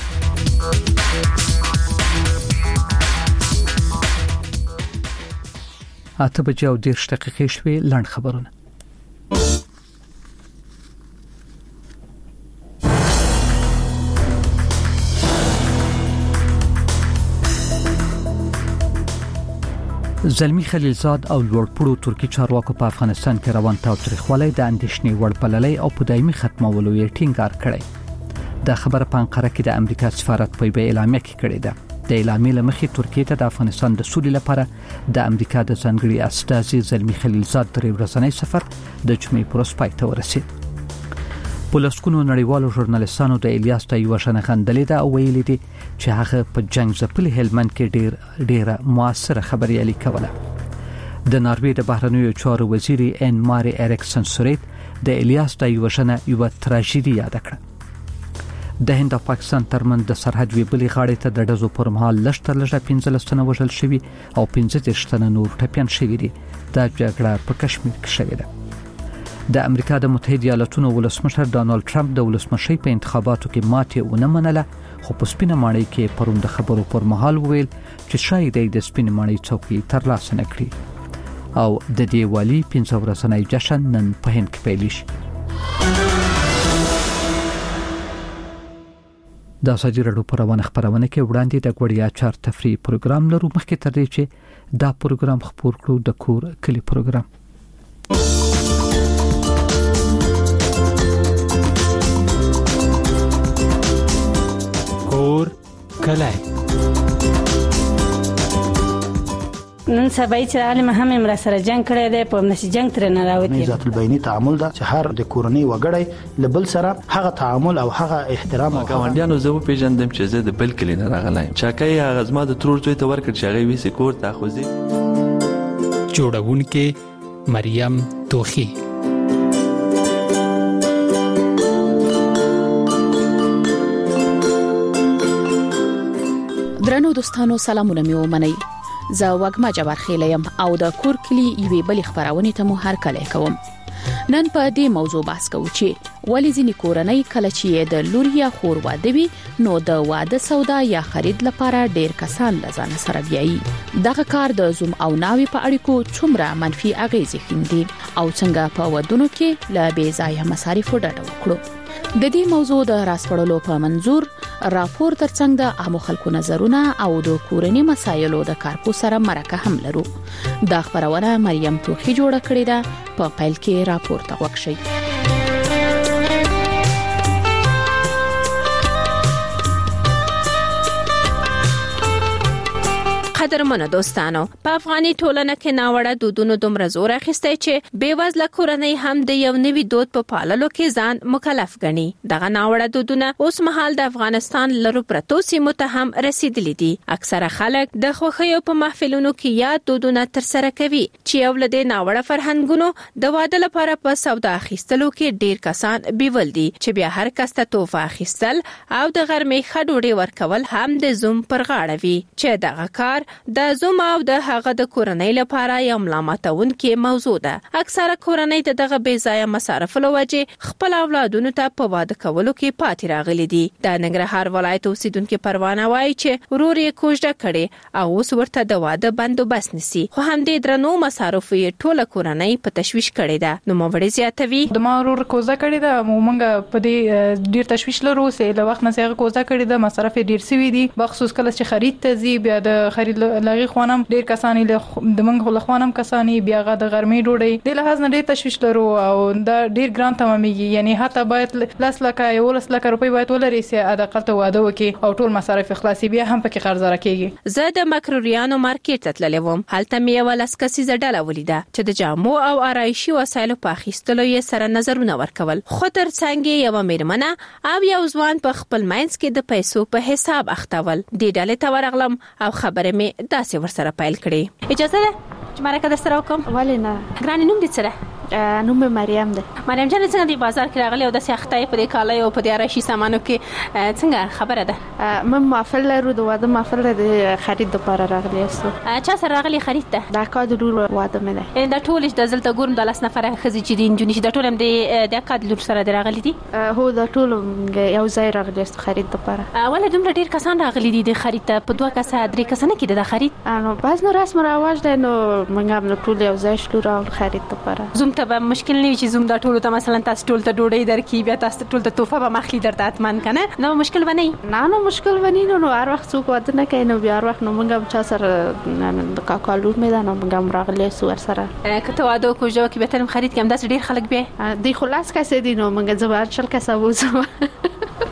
اته بجې او دېرش دقیقې شوې. لنډ خبرونه. زلمی خلیلزاد او لوړپوړو ترکی چارواکو په افغانستان کې روان تاوتریخوالی د اندېښنې وړ بللی او په دایمي ختمولو یې ټینګار کړی. دا خبره په انقره کې د امریکا سفارت په یوه اعلامیه کې کړې ده. د اعلامیې له مخې ترکیه ته د افغانستان د سولې لپاره د امریکا د ځانګړي استازي زلمی خلیلزاد درې ورځنی سفر د جمعې پر ورځ پای ته ورسید. پولیسونو نړیوالو ژورنالیستانو د الیاس ته یو شنه خندلې ده او ویلي دي چې هغه په جنگ ځپلي هلمند کې ډیر ډیره موثره خبريالي کوله. د ناروې د بهرنیو چارو وزیر ان ماري اریکسن سوریت د الیاس ته یو شنه یو تراژیدي یاد کړه. د هند او پاکستان ترمن د سرحد وی بلی غاړې ته د ډزو پر مهال لشتر لږه پنځه تنه وژل شوي او پنځه تنه نور ټپيان شوي دي. دا جګړه په کشمیر کې شوې ده. د امریکا د متحده ایالاتونو ولسمشر ډانلډ ټرمپ د ولسمشۍ په انتخاباتو کې ماتې ونه منله خو په سپینه ماڼۍ کې پروند د خبرو پر مهال وویل چې شاید د سپینه ماڼۍ څوکۍ ترلاسه نکړي او د دې والی پنځه ورځنی جشن نن په هند کې پیل شي. د ازادي راډیو په روانه خبرونه کې وړاندې د غوړیا چار تفریح پروګرام لرو. مخکې تر دې چې دا پروګرام خپور کړو د کور کلی پروګرام. کور کلی نن سبا چې عالم هم امر سره جنگ کړی دی په نشي جنگ تر نه راوتی. ذات البینی تعامل دا چې هر د کورنۍ وګړی لبل سره هغه تعامل او هغه احترام او ګاونډیانو زه په پیژندم چې زه د بل کلی نه راغلایم. چاکای هغه زما د ترور زوی ته ورکړ چې هغه ویسي کور ته خوځي. جوړونکې مریم توخی. درنو دوستانو سلامونه مې ومنئ. زه وګما جبار خیلیم او د کور کلی یوې بل خبرونه ته مو هر کله کوم. نن په دې موضوع بحث کوو چې ولې ځینې کورنۍ کله چې د لور یا خور واده وي نو د واده سودا یا خرید لپاره ډیر کسان لزان سره بیایي. دغه کار د زوم او ناوي په اړیکو څومره منفي اغیزې ښندي او څنګه په ودونو کې لا بې ځایه مصارف ډډه وکړو. د دې موضوع د راسپړلو په منظور راپور ترڅنګ د عامو خلکو نظرونه او د کورنۍ مسایلو د کارپو سره مرکه هم لرو. دا خبرونه مریم توخی جوړه کړې ده. په پیل کې راپور ته وښی. قدرمنو دوستانو په افغاني ټولنه کې ناوړه دودونو دومره زور اخیستی چې بیوزله کورنۍ هم د یو نوي دود په پاللو کې ځان مکلف ګڼي. دغه ناوړه دودونه اوس مهال د افغانستان لرو پرتو سیمو ته هم رسیدلي دي. اکثره خلک د خوښیو په محفلونو کې یاد دودونه ترسره کوي چې یو له دې ناوړه فرهنګونو د واده لپاره په سودا اخیستلو کې ډیر کسان بیول دي چې بیا هر کس ته توفه اخیستل او د غرمې ښه ډوډۍ ورکول هم د زوم پر غاړه وي چې دغه کار د زوم او د هغه د کورنۍ لپاره یو ملامتونکې موضوع ده. اکثره کورنۍ د دغه بې ځایه مصارفو له وجې خپل اولادونو ته په واده کولو کې پاتې راغلي دي. د ننګرهار ولایت اوسیدونکو پروانه وایي چې ورور یې کوژده کړي او اوس ورته د واده بندوبست نسی خو همدې درنو مصارفو یې ټوله کورنۍ په تشویش کړي ده. نو موړي زیاتوي د ما ورور کوژده کړي ده موږ په دې ډیر تشویش لرو چې له وخت نه څنګه کوژده کړي ده مصارف ډیر سوي دي بخصوص کله چې خرید ته زی بیا د خرید لغی خوانم ډیر کسانی له د منغ له خوانم کسانی بیا غا د غرمې ډوډۍ د لحاظ نه ډیر تشویش لرو او دا ډیر ګران تمامېږي. یعنی حتی باید لاس لکه یو لاس لکه روپۍ باید ولري چې اډقل ته واده وکي او ټول مصارف خلاصي بیا هم پکې قرض راکېږي. زه د مکروریانو مارکیټ ته تللی وم. هلته مې یو لاس کسیزه ډله ولیده چې د جامو او آرایشي وسایلو په اخیستلو یې سره نظرونه ورکول. خو تر څنګ یو میرمنه او یو ځوان په خپل مینس کې د پیسو په حساب اختول. دې ډلې ته ورغلم او خبره مې داسې ورسره پیل کړې. اجازه ده چې مرکه در سره وکم؟ ولې نه؟ ګرانې نوم دې څه ده؟ نوم مریم ده. مریم جان څنګه دی بازار کې راغلی او د سختۍ په دې کالای او په دې راشي سامانو کې څنګه خبره ده؟ من محفل لرو د واده محفل د خرید لپاره راغلی استو. چا سره راغلی خرید ته؟ د اکا د لور واده مې ده. دا ټول د زلته ګورم د لاس نفر خزي چې د انجونی د ټول هم د اکا د لور سره راغلي دي؟ هو د ټول یو ځای راغلی است خرید لپاره. ولې دومره ډیر کسان راغلي دي د خرید ته؟ په دوه کسه درې کسانه کې د خرید؟ نو باز نو رسم رواج ده نو موږ هم ټول یو ځای شلو را خرید لپاره. زوم ته به مشکل نه وي چې زوم دا ټول ته مثلا تاسو ټول ته ډوډۍ درکې بیا تاسو ټول ته توفه به مخلي درته اتمن کنه نو مشکل ونی؟ نه نو مشکل ونی نو هر وخت څوک واده نه کوي نو بیا هر وخت نو موږ هم چا سره د کاکا لور مې ده نو موږ هم راغلی سو ور سره. کته واده کو جو کې به ترم خرید کې هم داس ډیر خلک به دی خلاص کسه دي نو موږ زبر چل کسه وځو.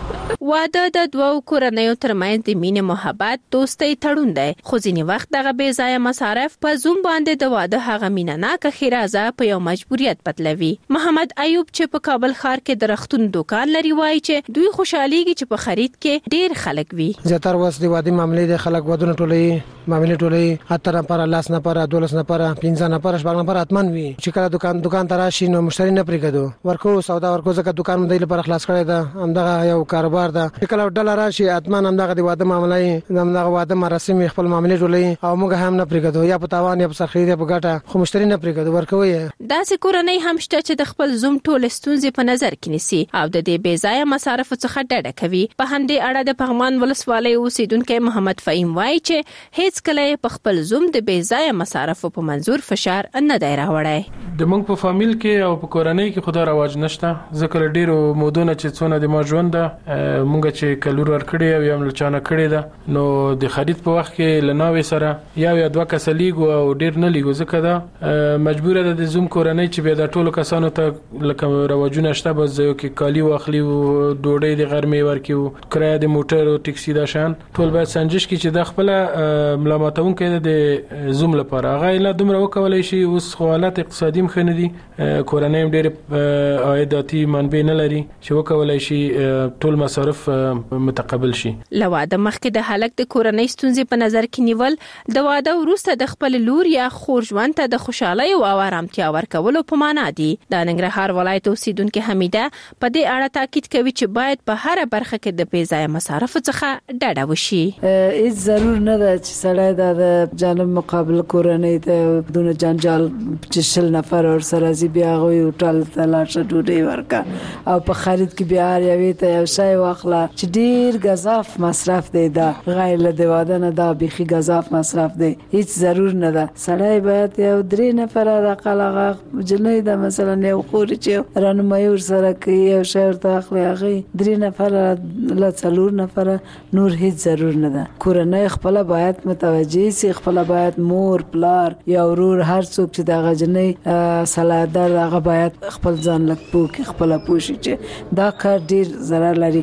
واده د دوو کورنیو ترمنځ د مینې محبت دوستۍ تړون دی خو ځینې وخت دغه بې ځایه مصارف په زوم باندې د واده هغه مینه ناکه خیرازه په یو مجبوریت بدلوي. محمد ایوب چې په کابل ښار کې د رختون دکان لري وایي چې دوی خوشحاليږي چې په خرید کې ډیر خلک وي. زیاتره وس د واده معاملې د خلک ودونه ټولې معاملې ټولې اتر پر لاس نه پر دولس نه پر پنځه نه پر شپږ نه پر اتمن وي چې کله دکان دکان تراشي نو مشتری نه پریږدو ورکو سودا ورکو ځکه دکان مې لپاره خلاص کړی دا همدغه یو کاروبار ده. کله ډالر راشي اتمن همدغه د واده معاملې همدغه واده مراسم خپل معاملې ټولې او موږ هم نه پریږدو یا په تاوان یا په سرخرید یا په ګټه خو مشتری نه پریږدو ورکوي. دا سکورنۍ هم شته چې د خپل زوم ټول ستونزې په نظر کې نیسي او د دې بې ځایه مصارف څخه ډډه کوي. په همدې اړه د پغمان ولسوالۍ اوسیدونکو محمد فهیم وایي چې هیڅ کله په خپل زوم د بې ځایه مصارف په منظور فشار نه دی راوړی. د موږ په فامیل کې او په کورنۍ کې خدای رواج نشته ځکه ډیرو مودونه چې څونه د ما ژوند ده مونږ چې کلور ور کړی او یم لچانه کړی ده نو د خرید په وخت کې لناوي سره یا یا دوه کسلیګو او ډیر نه لیګو ځکه دا مجبور ده د زوم کورنۍ چې به د ټولو کسانو ته لکه رواجونه شته بس یو کې کالی واخلي او ډوډۍ د غرمې ورکیو کرایه د موټر او ټیکسي دا شان ټول باید سنجش کی چې د خپل ملامتون کې د زوم لپاره هغه لا دومره وکولای شي اوس حالت اقتصادي مخنه دي کورنۍ ډیر عایداتي منبع نه لري چې وکولای شي ټول مصارف متقبل شي. لواده مخکې د هلک د کورنۍ ستونزې په نظر کې نیول د واده وروسته د خپل لور یا خور ژوند ته د خوشحالۍ او آرامتیا ورکولو په معنا دي. د ننګرهار ولایت اوسیدونکو حمیده په دې اړه تاکید کوي چې باید په هر برخه کې د بې ځایه مصارف څخه ډډه وشي. هیڅ ضرور نه ده چې سړی د جانب مقابل کورنۍ ته دونه جنجال چې شل نفر ور سره زی بیا غوي هوټل ته لاړ ډوډۍ ورکا او په خرید کې بیا یوې ته یو شی واخله چې ډیر غزاف مصرف دی دا غیر له د واده نه دا بيخي غزاف مصرف دی هیڅ ضرور نه ده. سړی باید یو درې نفر راقلغه جنې دا مثلا یو خوري چې رانمایي ور سره کوي یو شی ورته اخلي هغه درې نفر لا څلور نفر نور هیڅ ضرور نه ده. کورنۍ خپل باید متوجي سي خپل باید مور پلار یا ورور هر څوک چې دا غجنې سلادر هغه باید خپل ځان لک پوک خپل پوشي چې دا کار ډیر ضرر لري.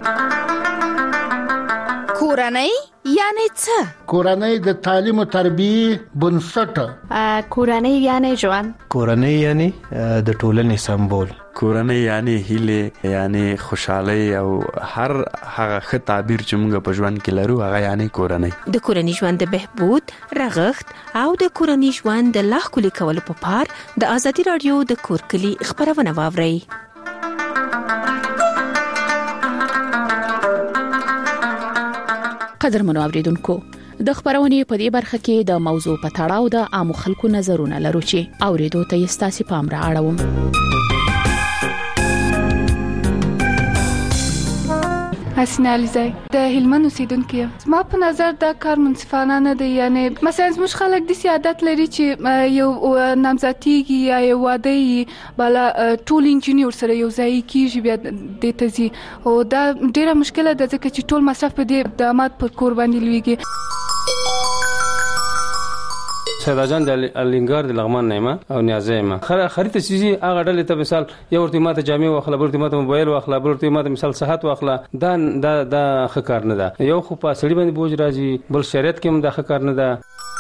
کورنۍ یعنی څه؟ کورنۍ د تعلیم او تربیه بنسټ. کورنۍ یعنی ژوند. کورنۍ یعنی د ټولنې سمبول. کورنۍ یعنی هیله یعنی خوشحالي او هر هغه ښه تعبیر چې موږ په ژوند کې لرو هغه یعنی کورنۍ. د کورنۍ ژوند د بهبود رغښت او د کورنۍ ژوند د لا ښکلي کولو په پار د ازادي رادیو د کور کلی خبرونه واورئ. قدرمنو اوریدونکو د خبرونې په دې برخه کې د موضوع په تړاو د عام خلکو نظرونه لرو چې اوریدو ته یې ستاسو پام را اړوم. حسین علیزی د هلمند اوسیدونکو ما په نظر دا کار منصفانه نه دی. یعنی مثلا زموږ خلک د سیادت لري چې یو نامزدګي یا یو واده بالا ټول انجینیر سره یو ځای کیږي بیا د تزي او دا ډیره مشکله ده ځکه چې ټول مصرف په دې داماد پر کور باندې لويږي. سیداجان د الینګار د لغمان نیمه او نیازیمه خرید چیزی هغه ډلې ته مثال یو ورته ماته جامع واخله بل ورته ماته موبایل واخله بل ورته ماته مثال صحت واخله دا دا دا ښه کار نه ده. یو خو په سړي باندې بوج راځي بل شریعت کې هم دا ښه کار نه ده.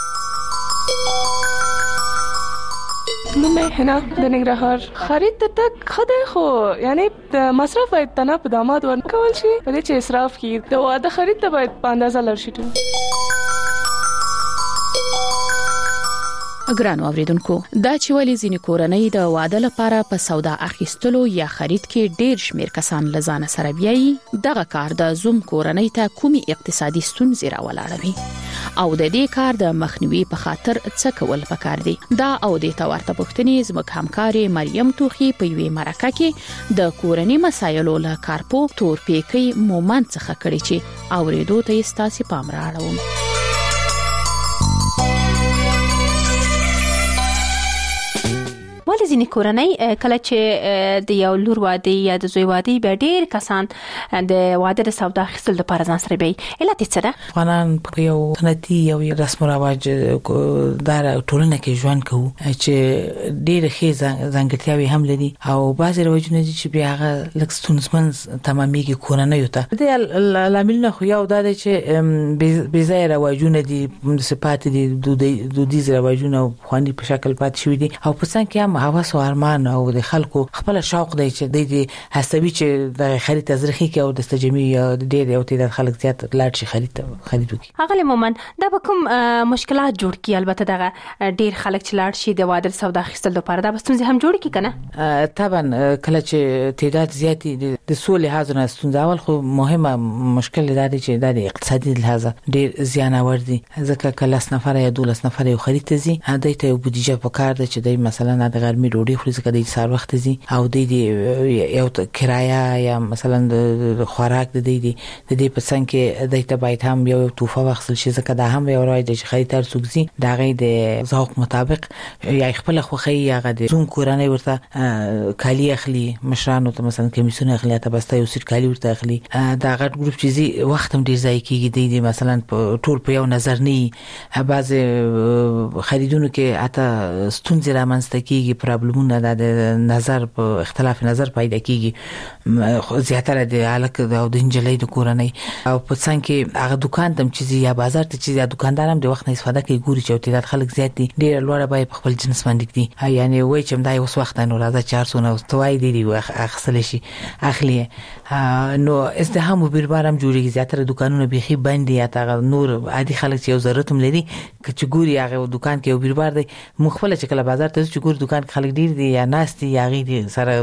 نو مې هنا د ننګرهار خرید ته تک خدای خو یعنی د مصرف باید تنه په داماد ورکول شي په دې چې اسراف کی د واده خرید ته باید په اندازه لرشي. ګرانو اوریدونکو دا چې ولې ځینې کورنۍ د واده لپاره په سودا اخیستلو یا خرید کې ډېر شمیر کسان لزانه سره بیایي دغه کار د زوم کورنۍ ته کومي اقتصادي ستونزې راولاړوي او د دې کار د مخنیوي په خاطر څه کول پکار دي دا او د تورته پښتنې زموږ همکاري مریم توخي په یوې مرکه کې د کورنۍ مسایلو له کارپو تور پیکي مومنت څخه کړي چې اوریدو ته ستاسو پام راړوم ولې ځینې کورنۍ کله چې د یو لور واده یا د زوی واده به ډېر کسان د واده د سودا اخیستل لپاره ځان سره بیایي علت څه ده؟ افغانان په یو سنتي یو رسم او رواج دار ټولنه کې ژوند کوو چې ډېر ښه ځانګړتیاوې هم لري او بعضې رواجونه دي چې بیا هغه لږ ستونزمن تمامېږي کورنیو ته د لاملونه خو یو دا دی چې بې ځایه رواجونه دي صفات دي دودیز رواجونه خوندي په شکل پاتې شوي دي او په څنګ کې هم هوس او ارمان او د خلکو خپل شوق دی چې د دې هڅوي چې د خرید تزریخي کې او د استجمي ډېر یو تعداد خلک زیات لاړ شي خرید خرید وکړي هغه مومن دا به کوم مشکلات جوړ کی البته دغه ډېر خلک چې لاړ شي د واده سودا اخیستل لپاره دا ستونزې هم جوړ کی کنه طبعا کله چې تعداد زیات د سولې هازونه ستونزه اول خو مهمه مشکل دا دی چې د اقتصادي لحاظ ډېر زیان اور دي ځکه کله س نفر یا دولس نفر یو خرید ته زی هدا ته بودیجه پکار ده چې د مثلا د غرمې ډوډۍ خوري ځکه د سار وخت زی او د دې یو کرایه یا مثلا د خوراک د دې د دې په څنګ کې د ته باید هم یو توفه واخلي چې ځکه دا هم یو راځي چې خریدار سوګزي دا غي د ذوق مطابق یا خپل خوخي یا غد زوم کورانه ورته کالی اخلي مشرانو ته مثلا کمیسونه اخلي ته بس یو سر کالی ورته اخلي دا غټ ګروپ چې زی وخت هم ډیر ځای کیږي د دې مثلا ټول په یو نظر نه بعض خریدونکو کې اته ستونزې رامنځته کیږي پرابلمونه د نظر په اختلاف نظر پیدا کیږي زیاتره د الک او د انجلۍ د کورنۍ او په څنګه کې هغه دکان تم چې یا بازار ته چې دکاندار هم د وخت نه استفاده کوي ګوري چې تعداد خلک زیات دي ډیر لوړه به په خپل جنس باندې دي یعنی وای چې دا اوس وخت نه راځي چهارصد نو توای دی اخصل شي اخلي نو ازدحام وبربار هم جوړیږي زیاتره دکانونه بيخي بند دي یا نور عادي خلک چې یو ضرورت هم لري چې ګوري هغه دکان کې وبربار دی مخفله چې کله بازار ته چې ګوري دکان خلک ډیر دي یا ناس دي یا غي دي سره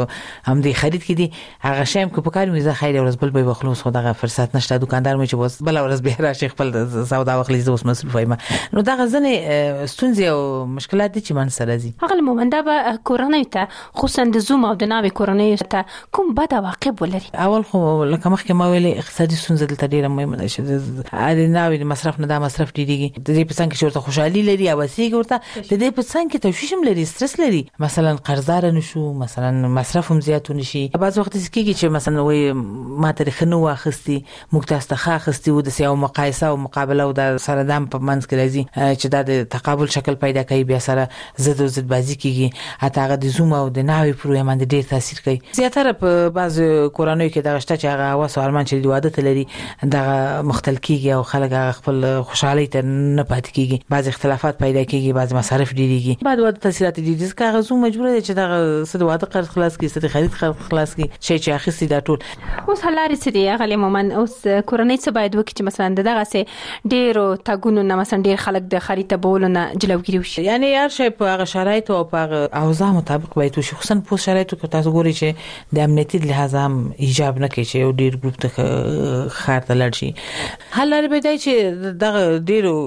هم دي خرید کې دي هغه شایم کو په کار مې زه خیر ورځ بل به خلاص خو دغه فرصت نشته دکاندار مې چې بس بل ورځ به راشي خپل سودا واخلي زه اوس مسؤل وایم نو دا غزنه ستونزې او مشکلات دي چې من سره دي هغه مومنده به کورنۍ ته خصوصا د زوم او د ناوې کورنۍ ته کوم بد عواقب ولري اول خو لکه مخکې ما ویلې اقتصادي ستونزې دلته ډیره مهمه ده چې د ناوې مصرف نه دا مصرف ډیریږي د دې په څنګه چې ورته خوشحالي لري او وسیګ ورته د دې په څنګه کې تشویش هم لري سترس لري مثلا قرضدار نشو مثلا مصرف هم زیات نشي بعض وخت کېږي چې مثلا وای ما تاریخ نو واخستي مکتاستخه اخستي و د سیاو مقایسه او مقابله او د سره دم په منځ کې راځي چې دا د تقابل شکل پیدا کوي بیا سره زد او زد بازی کېږي اته هغه د زوم او د ناوې پر باندې ډیر تاثیر کوي زیاتره په بعض کورانوي کې دا شته چې هغه واس ارمان چې د واده تلري دا مختل کېږي او خلک خپل خوشحالي ته نه پات کېږي بعض اختلافات پیدا کېږي بعض مصارف ډیریږي بعد واده تاثیرات دي ځکه هغه زوم مجبور دی چې دا سد واده قرض خلاص کړي سد خرید خلاص کړي شي چې اخیستي دا ټول اوس هلاري څه دی هغه مومن اوس کورنۍ څه باید وکړي چې مثلا دغه سه ډیرو تاګونو نه مثلا ډیر خلک د خرید ته بولونه جلوګیری وشي یعنی هر شی په هغه شرایط او په اوضاع مطابق باید وشي خصوصا په شرایطو کې تاسو ګورئ چې د امنیتي لحاظ هم ایجاب نه کوي چې یو ډیر ګروپ ته خار ته لړ شي هلاري به دی چې دغه ډیرو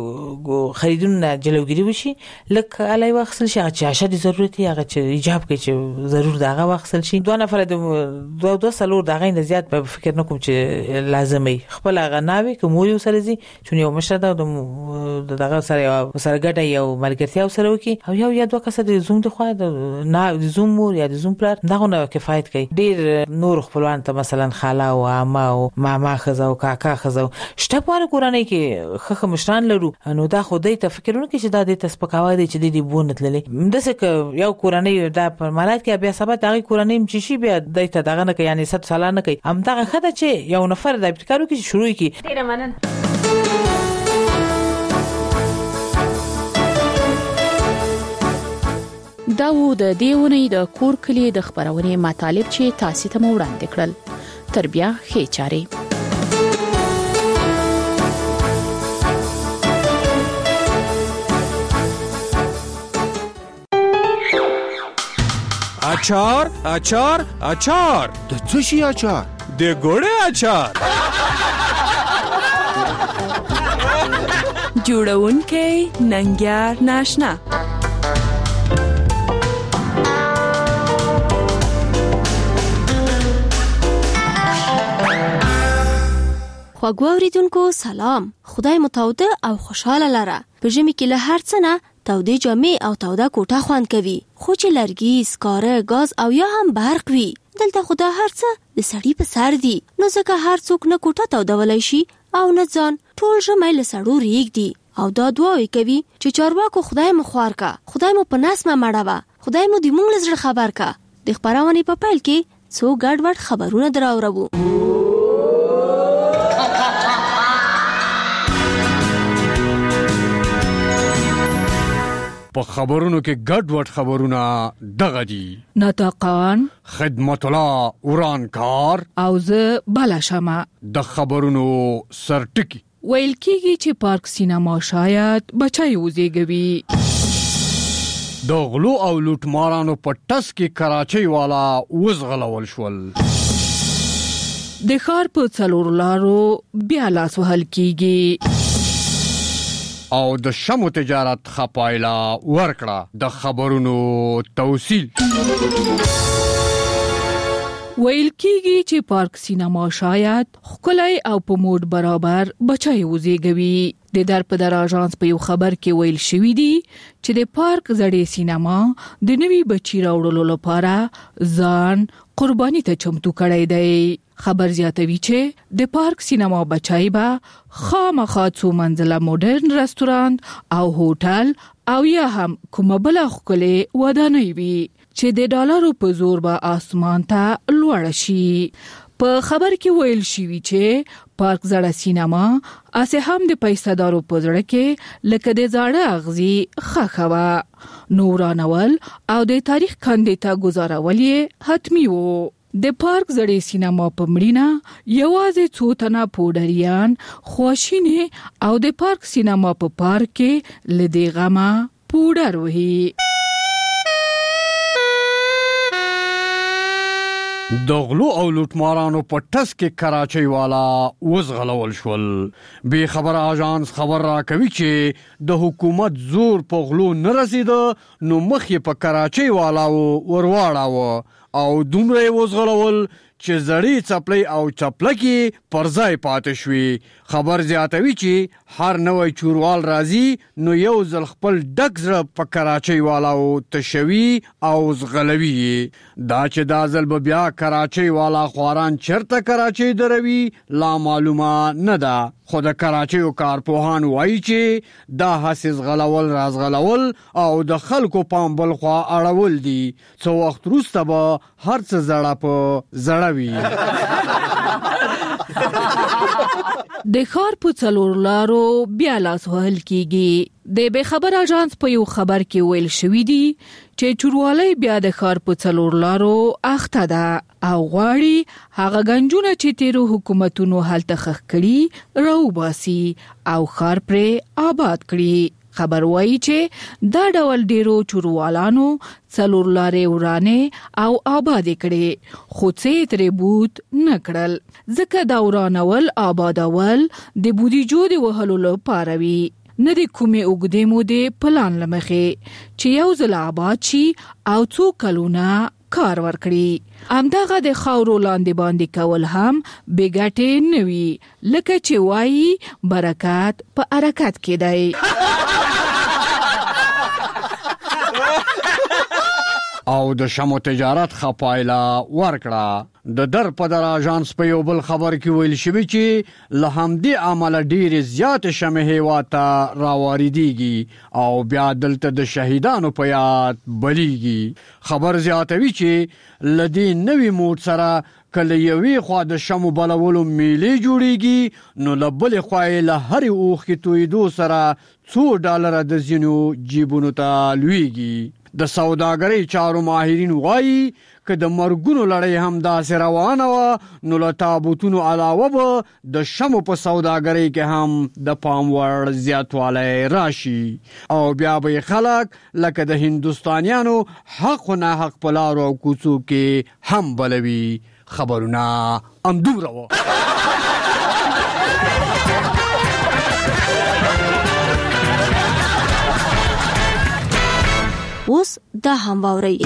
خریدونه جلوګیری وشي لکه علي واخصل شي چې اشد ضرورت هغه چې ایجاب کوي چې ضرور دغه واخصل شي دوه نفر د دوه دوه سلور دغه نه زیات په فکر نه کوم چې لازمي خپل غناوي کوموري سره زی چې یو مشر دا د دغه سره سره ګټه یو ملګرتیا سره وکي او یو یا دوه کسه د زوم د خو نه د زوم مور یا د زوم پلار دغه نه کفایت کوي ډیر نور خپلوان ته مثلا خاله او عمه او ماما خزه او کاکا خزه شته په کورنۍ کې خخ مشران لرو نو دا خو دې ته فکرونه کې چې دا دې تسپکاوي دي چې دې بونت للې دسه یو کورنۍ دا په مالات کې بیا سبا دغه کورنۍ چې شي بیا دې ته دغه نه کوي یعنی ست سالانه کوي هم دغه خدای چې یو نفر د ابتکارو کې شروع کی ډیر مننه دا و د دیونې د کور کلی د خبرونې مطالب چې تاسو ته وړاندې کړل تر بیا ښه چاري اچار اچار اچار د څه شي اچار؟ د ګوړې اچار. جوړونکی ننګیار ناشنا. خواږه اوریدونکو سلام. خدای متعال او خوشاله لره. په ژمي کې له هر څه نه تودې جامې او توده کوټه خوند کوي، خو چې لرګي، سکاره، غاز او یا هم برق وي، دلته خدا هر څه د سړی په سر دي. نو ځکه هر څوک نه کوټه تودولای شي او نه ځان. ټول ژمی له سړو ریږدي او دا دعاوې کوي چې چارواکو خدای مو خوار کا، خدای مو په ناس ما مړوه، خدای مو د مونږ له زړه خبر کا. د خبرونې په پیل کې څو ګډ وډ خبرونه دراوړو. په خبرونو کې ګډ وډ خبرونه دغه دي: ناطقان، خدمت الله ورانکار او زه بالا شمه. د خبرونو سرټکی ویل کېږي چې پارک سینما شاید بچای وزیږوي. د غلو او لوټمارانو په ټس کې کراچۍ والا وزغلول شول. د ښار په څلور لارو بیا لاس وهل کېږي او د شمو تجارت خپایلا ورکړه. د خبرونو توصیل ویل کېږي چې پارک سینما شاید خلای او په موډ برابر بچای وزیږوي. د در په در اژانس په یو خبر کې ویل شوی دی چې د پارک زړې سینما د نوي بچی راوړلو لپاره ځان قرباني ته چمتو کړی دی. خبر زیاتوي چې د پارک سینما بچای به خامخا څو منزله مدرن رستوران او هوټل او یا هم کومه بل ښکلې ودانۍ وي چې د ډالرو په زور به آسمان ته لوړ شي. په خبر کې ویل شوی چې پارک زړه سینما اسه هم د پیسادارو په زړه کې لکه د زړه اغزي خخوا نورانول او د تاریخ کندې ته گزارول یې حتمی وو. د پارک زړې سینما په مړینه یوازې څو تنه پوډریان خواشینه او د پارک سینما په پارک کې لدی غما پوډر وهي. د غلو او لوټمارانو په ټس کې کراچۍ والا وزغلول شول. بے خبر اژانس خبر را کوي چې د حکومت زور په غلو نه رسیده، نو مخ یې په کراچۍ والا ورواړاوه او دومره یې وزغلول چې زړې څپلۍ او چپلکې پر ځای پاتې شوې. خبر زیاتوي چې هر نوی چوروال راځي نو یو ځل خپل ډک زړه په کراچۍ والاو تشوي او زغلوي. دا چې دا ځل به بیا کراچۍ والا خواران چرته کراچۍ دروي لا معلومه نه ده، خو د کراچۍ کارپوهان وایي چې دا هسې زغلول رازغلول او د خلکو پام بل خوا اړول دي. څو وخت وروسته به هر څه زړه په زړه وي. د ښار په څلور لارو بیا لاس وهل کېږي. د بې خبر اژانس په یو خبر کې ویل شوی دی چې چوروالی بیا د ښار په څلور لارو اخته ده او غواړي هغه گنجونه چې تیرو حکومتونو هلته خخ کړي راوباسي او ښار پرې آباد کړي. خبر وایي چې دا ډول ډیرو چوروالانو څلور لارې ورانې او آباد کړي، خو څه ترې بوت نه کړل ځکه دا ورانول آبادول د بودیجو د وهلو لپاره وي، نه د کومې اوږدې مودې پلان له مخې چې یو ځل آباد شي او څو کلونه کار ورکړي. همدغه د خاورو لاندې باندې کول هم بې ګټې نه وي، لکه چې وایي برکت په حرکت کې دی. او د شمو تجارت خپایلا ورکړه. د در په در اژانس په یو بل خبر کې ویل شوی چې له همدې عمله ډېرې زیات شمې هیواد ته راواردېږي او بیا دلته د شهیدانو په یاد بلیږي. خبر زیاتوي چې له دې نوي موټ سره کله یوې خوا د شمو بلولو میلې جوړیږي نو له بلې خوا یې له هرې اوښکې تویدو سره څو ډالره د ځینو جیبونو ته لویږي. د سوداګرۍ چارو ماهرین وایي که د مرګونو لړۍ هم داسې روانه وه نو له تابوتونو علاوه به د شمو په سوداګرۍ کې هم د پام وړ زیاتوالی راشي او بیا به خلک لکه د هندوستانیانو حق و ناحق په لارو او کوڅو کې هم بلوي. خبرونه همدومره وه. اوس دا هم واورئ.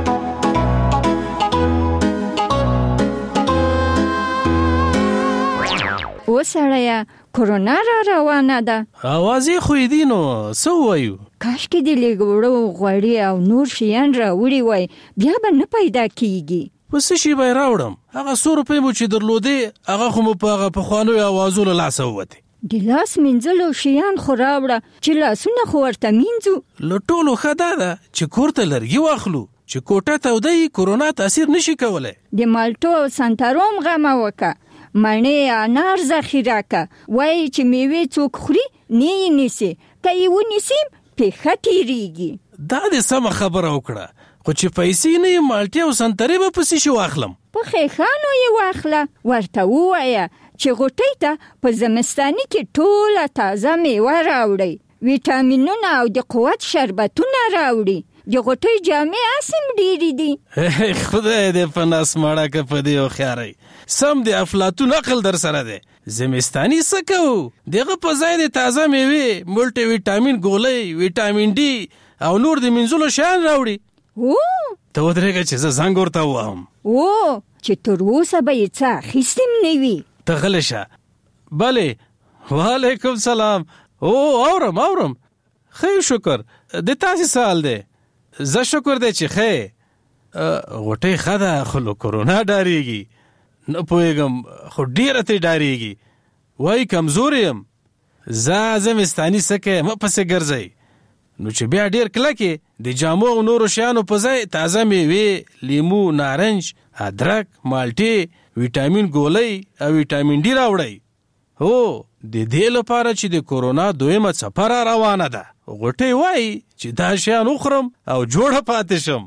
وسړیا کورونا را روانه ده. اوازې خو یې دي نو څه ووایو؟ کاشکې د لږ وړو غوړي او نور شیان راوړي وای بیا به نه پیدا کیږي. په څه شي به یې راوړم؟ هغه څو روپۍ مو چې درلودې هغه خو مو په هغه پخوانیو اوازو له لاسه ووتې. د لاس مینځلو شیان خو راوړه چې لاسونه خو ورته مینځو. له ټولو ښه دا ده چې کور ته لرګي واخلو چې کوټه توده یي کورونا تاثیر نشي کولی. د مالټو او سنتروم غمه وکه، مڼې انار ذخیره که، وایي چې میوې څوک خوري نه یې نیسي، که یې ونیسي پیښه تېرېږي. دا دې سمه خبره وکړه خو چې پیسې نه یې مالټې او سنترې به پسې شي واخلم. په خیخانو یې واخله، ورته ووایه چې غوټۍ ته په زمستاني کې ټوله تازه میوه راوړئ، ویټامینونه او د قوت شربتونه راوړي. د غوټۍ جامې اسیم ډېرې دي. خدای دې په ناس ماړه که په دې هوښیارئ. سم د افلاطون عقل در سره دی. زمستاني څه کوو؟ دغه په ځای د تازه میوې، ملټي ویټامین ګولۍ، ویټامین ډي او نور د مینځلو شیان راوړي. او ته ودرېږه چې زه زنګ ورته ووهم. او چې تر اوسه به یې څه اخیستیم نه وي. ته غلی شه. بلې وعلیکم سلام. او اورم اورم. ښه شکر. د تاسې سوال دی؟ زه شکر دی چې ښه غوټۍ ښه ده خو له کورونا ډارېږي. نه پوهېږم خو ډېره ترې ډارېږي. وایي کمزور یم. زه زمستاني څه کوې مه پسې ګرځئ. نو چې بیا ډېر کلکې د جامو او نورو شیانو په ځای تازه میوې، لیمو، نارنج، ادرک، مالټې، ویټامین ګولۍ او ویټامین ډي راوړئ. هو د دې لپاره چې د کورونا دویمه څپه را روانه ده. غوټۍ وایي چې دا شیان وخورم او جوړه پاتې شم.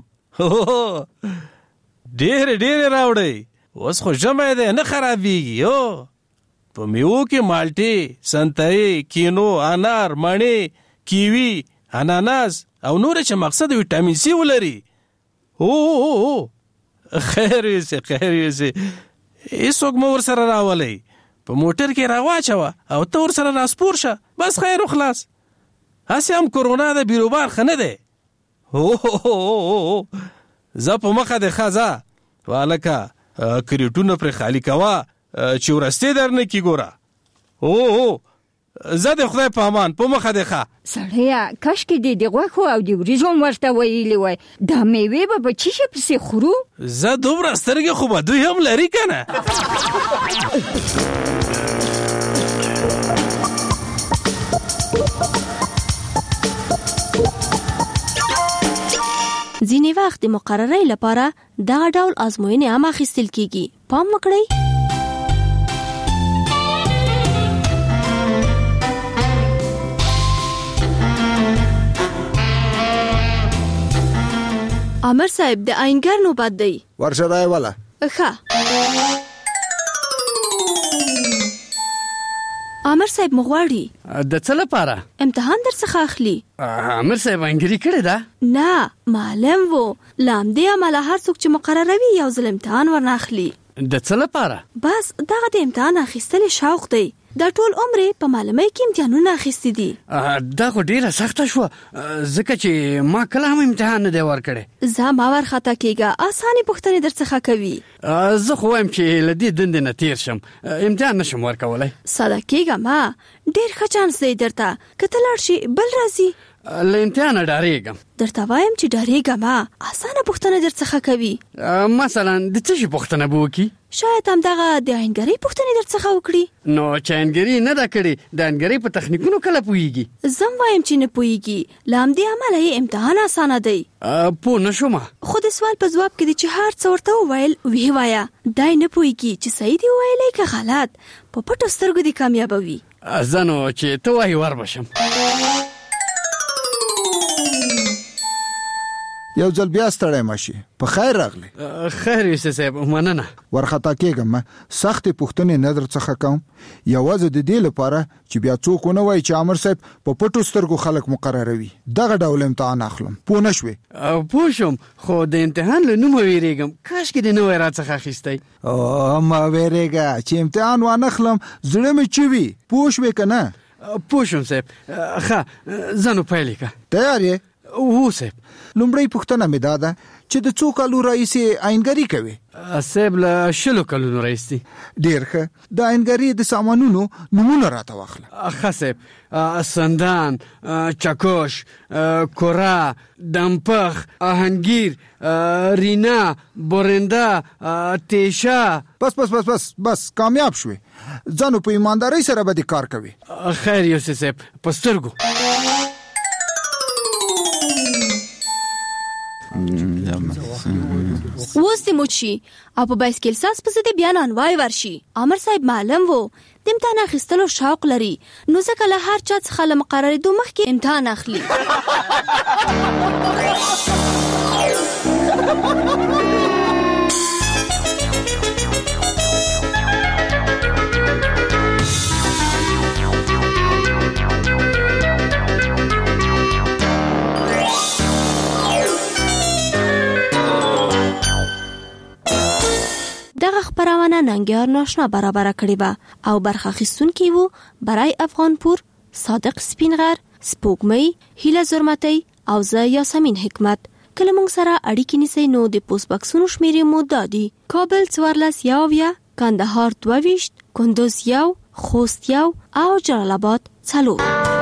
ډېرې ډېرې راوړئ. اوس خو ژمی دی نه خرابېږي. هو په میوو کې مالټې، سنترې، کینو، انار، مڼې، کیوي، اناناس او نور چې مقصد ویټامین سی ولري. او خیر یوسې خیر یوسې. هېڅوک مو ورسره راولئ. په موټر کې راواچوه او ته ورسره راسپور شه. بس خیر و خلاص. هسې هم کورونا د بیروبار ښه نه دی. زه په مخه دې ښه ځه. والکه کریټونه پرې خالي کوه چې ورستې در نه کي ګوره. او زه د خدای په امان په مخه دې ښه. سړیه کاشکې دې د غوښو او د وریځو ورته ویلي وای دا میوې به په څه شي پسې خورو. زه دومره سترګې خو به دوی هم لري که نه. ځینې وخت د مقررۍ لپاره دغه ډول ازموینې هم اخیستل کیږي. پام وکړئ. عامر صاحب د آینګر نوبت دی. ورشه رای والا. ښه. عامر صاحب مغواړي. د څه لپاره؟ امتحان در څخه اخلي. عامر صاحب انګری کړی ده؟ نه معلم وو. لامدې عمله هر څوک چې مقرروي یو ځل امتحان ورنه اخلي. د څه لپاره؟ بس دغه د امتحان اخیستل شوق دی. دا ټول عمر په معلمۍ کې امتحانونه اخیستي دي. دا خو ډیره سخته شو ځکه چې ما کله هم امتحان نه دی ورکړی. زه ما ورخطا کېږه اسانې پوښتنې در څخه کوي. زه خو وایم چې له دې دندې نه تېر شم امتحان نشم ورکولی. ساده کېږه ما ډېر ښه چانس دی درته که ته لاړ شي بل راځي. له امتحانه ډارېږم. درته وایم چې ډارېږه ما اسانه پوښتنه در څخه کوي. مثلا د څه شي پوښتنه به وکړي؟ شاید همدغه د آینګرۍ پوښتنې در څخه وکړي. نو چې آینګري نه ده کړې د آینګرۍ په تخنیکونو کله پوهېږي؟ زه وایم چې نه پوهېږي. له همدې امله یې امتحان اسانه دی. پوه نه شومه. خو د سوال په ځواب کې دی چې هر څه ورته وویل ویې وایه. دی نه پوهېږي چې صحیح دی وویلی که غلط. په پټو سترګو دې کامیابوي. زه نو چې ته وایي ور بشم. یو ځل بیا ستړی مشي. په خیر راغلی. خیر یوسف صاحب مننه. ورخطا کېږم سخت پوښتنې نه در څخه کوم یوازې د دې لپاره چې بیا څوک ونه وایي چې عامر صاحب په پټو سترګو خلک مقرروي. دغه ډول امتحان اخلم. پوه نه شوې؟ پوه شوم خو د امتحان له نومه ویریږم. کاشکې د نوی راڅخه اخیستی. او ما ویریږه چې امتحان وانخلم زړه مې چوي. پوه شوې که نه؟ پوه شوم صاحب. ښه زه نو پیل یې که. تیار یې؟ هو صاحب. لومړی پوښتنه مې دا ده چې د څو کالو راهیسې آینګري کوي؟ صاحب له شلو کلونو راهیسې. ډېر ښه. د آینګري د سامانونو نومونه راته واخله. ښه صاحب. سندان، چکش، کره، دمپخ، آهنگیر، رینا، بورنده، تیشه. بس بس بس بس بس کامیاب شوی. ځانو په ایماندارۍ سره به دې کار کوي. خیر یوسف صاحب په سترګو. اوس دې موچ شي او په بایسکل ساز پسې دې بیا نانوای ورشي. عامر صاحب معلم وو د امتحان اخیستلو شوق لري نو ځکه له هر چا څخه له مقررېدو مخکې امتحان اخلي. دغه خبرونه ننګیار ناشنا برابر کړی و او برخه اخیستونکي وو برای افغانپور، صادق سپینغر، سپوږمۍ، هیله زرمتۍ او زه یاسمین حکمت. کله موږ سره اړیکې نیسئ نو د پوسټ بکسونو شمیرې مو دادي: کابل څوارلس یاویا، کندهار دوه ویشت، کندوز یو، خوست یو او جلال آباد څلور.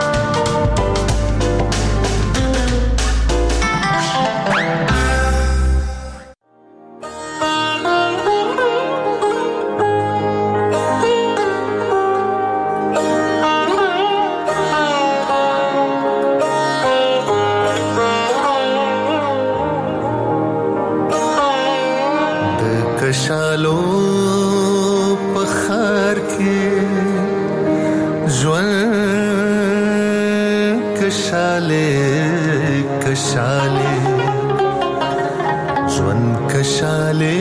کشالو پخار کې ژوند کشاله کشاله ژوند کشاله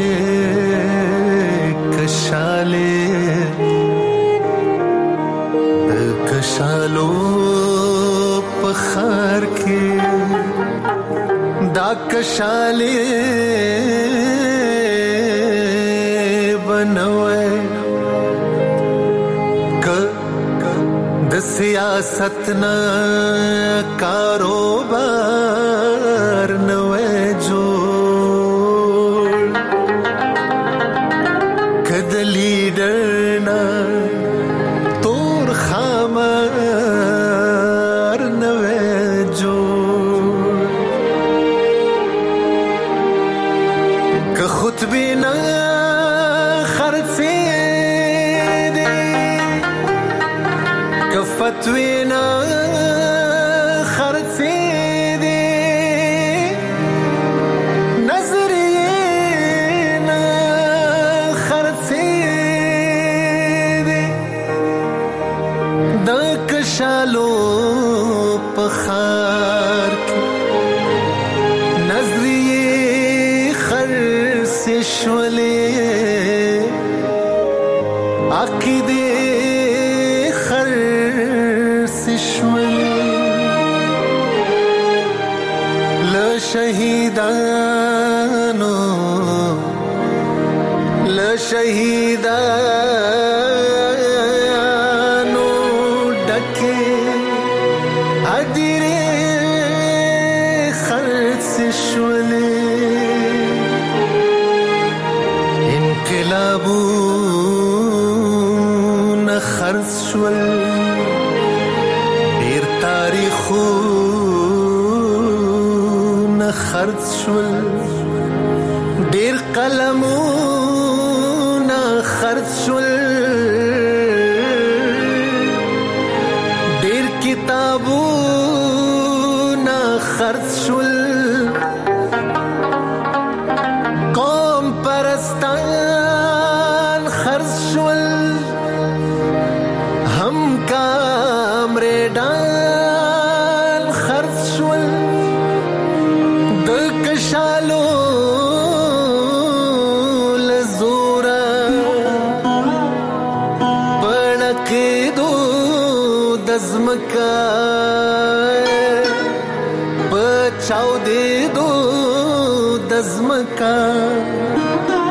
کشاله د کشالو پخار کې دا کشاله سیاست نا کاروبار نوے جوڑ کد لیڈر نا تور خامار نوے جوڑ کہ خود بھی نا خرچے فتوینا خرچے دے نظرینا خرچے دے دا کشالو پخار کی نظریے خرچ شولے عقیدے شهیدانو لشهیدانو ډکه ادیره خرڅ شولې انقلابونه خرڅ شول ډیر تاریخو خرڅ شول ډیر قلمونه خرڅ شول ډیر کتابونه خرڅ شول قوم پرستان خرڅ شول هم کامریډان خرڅ شول د کش چاودې دو د زمکا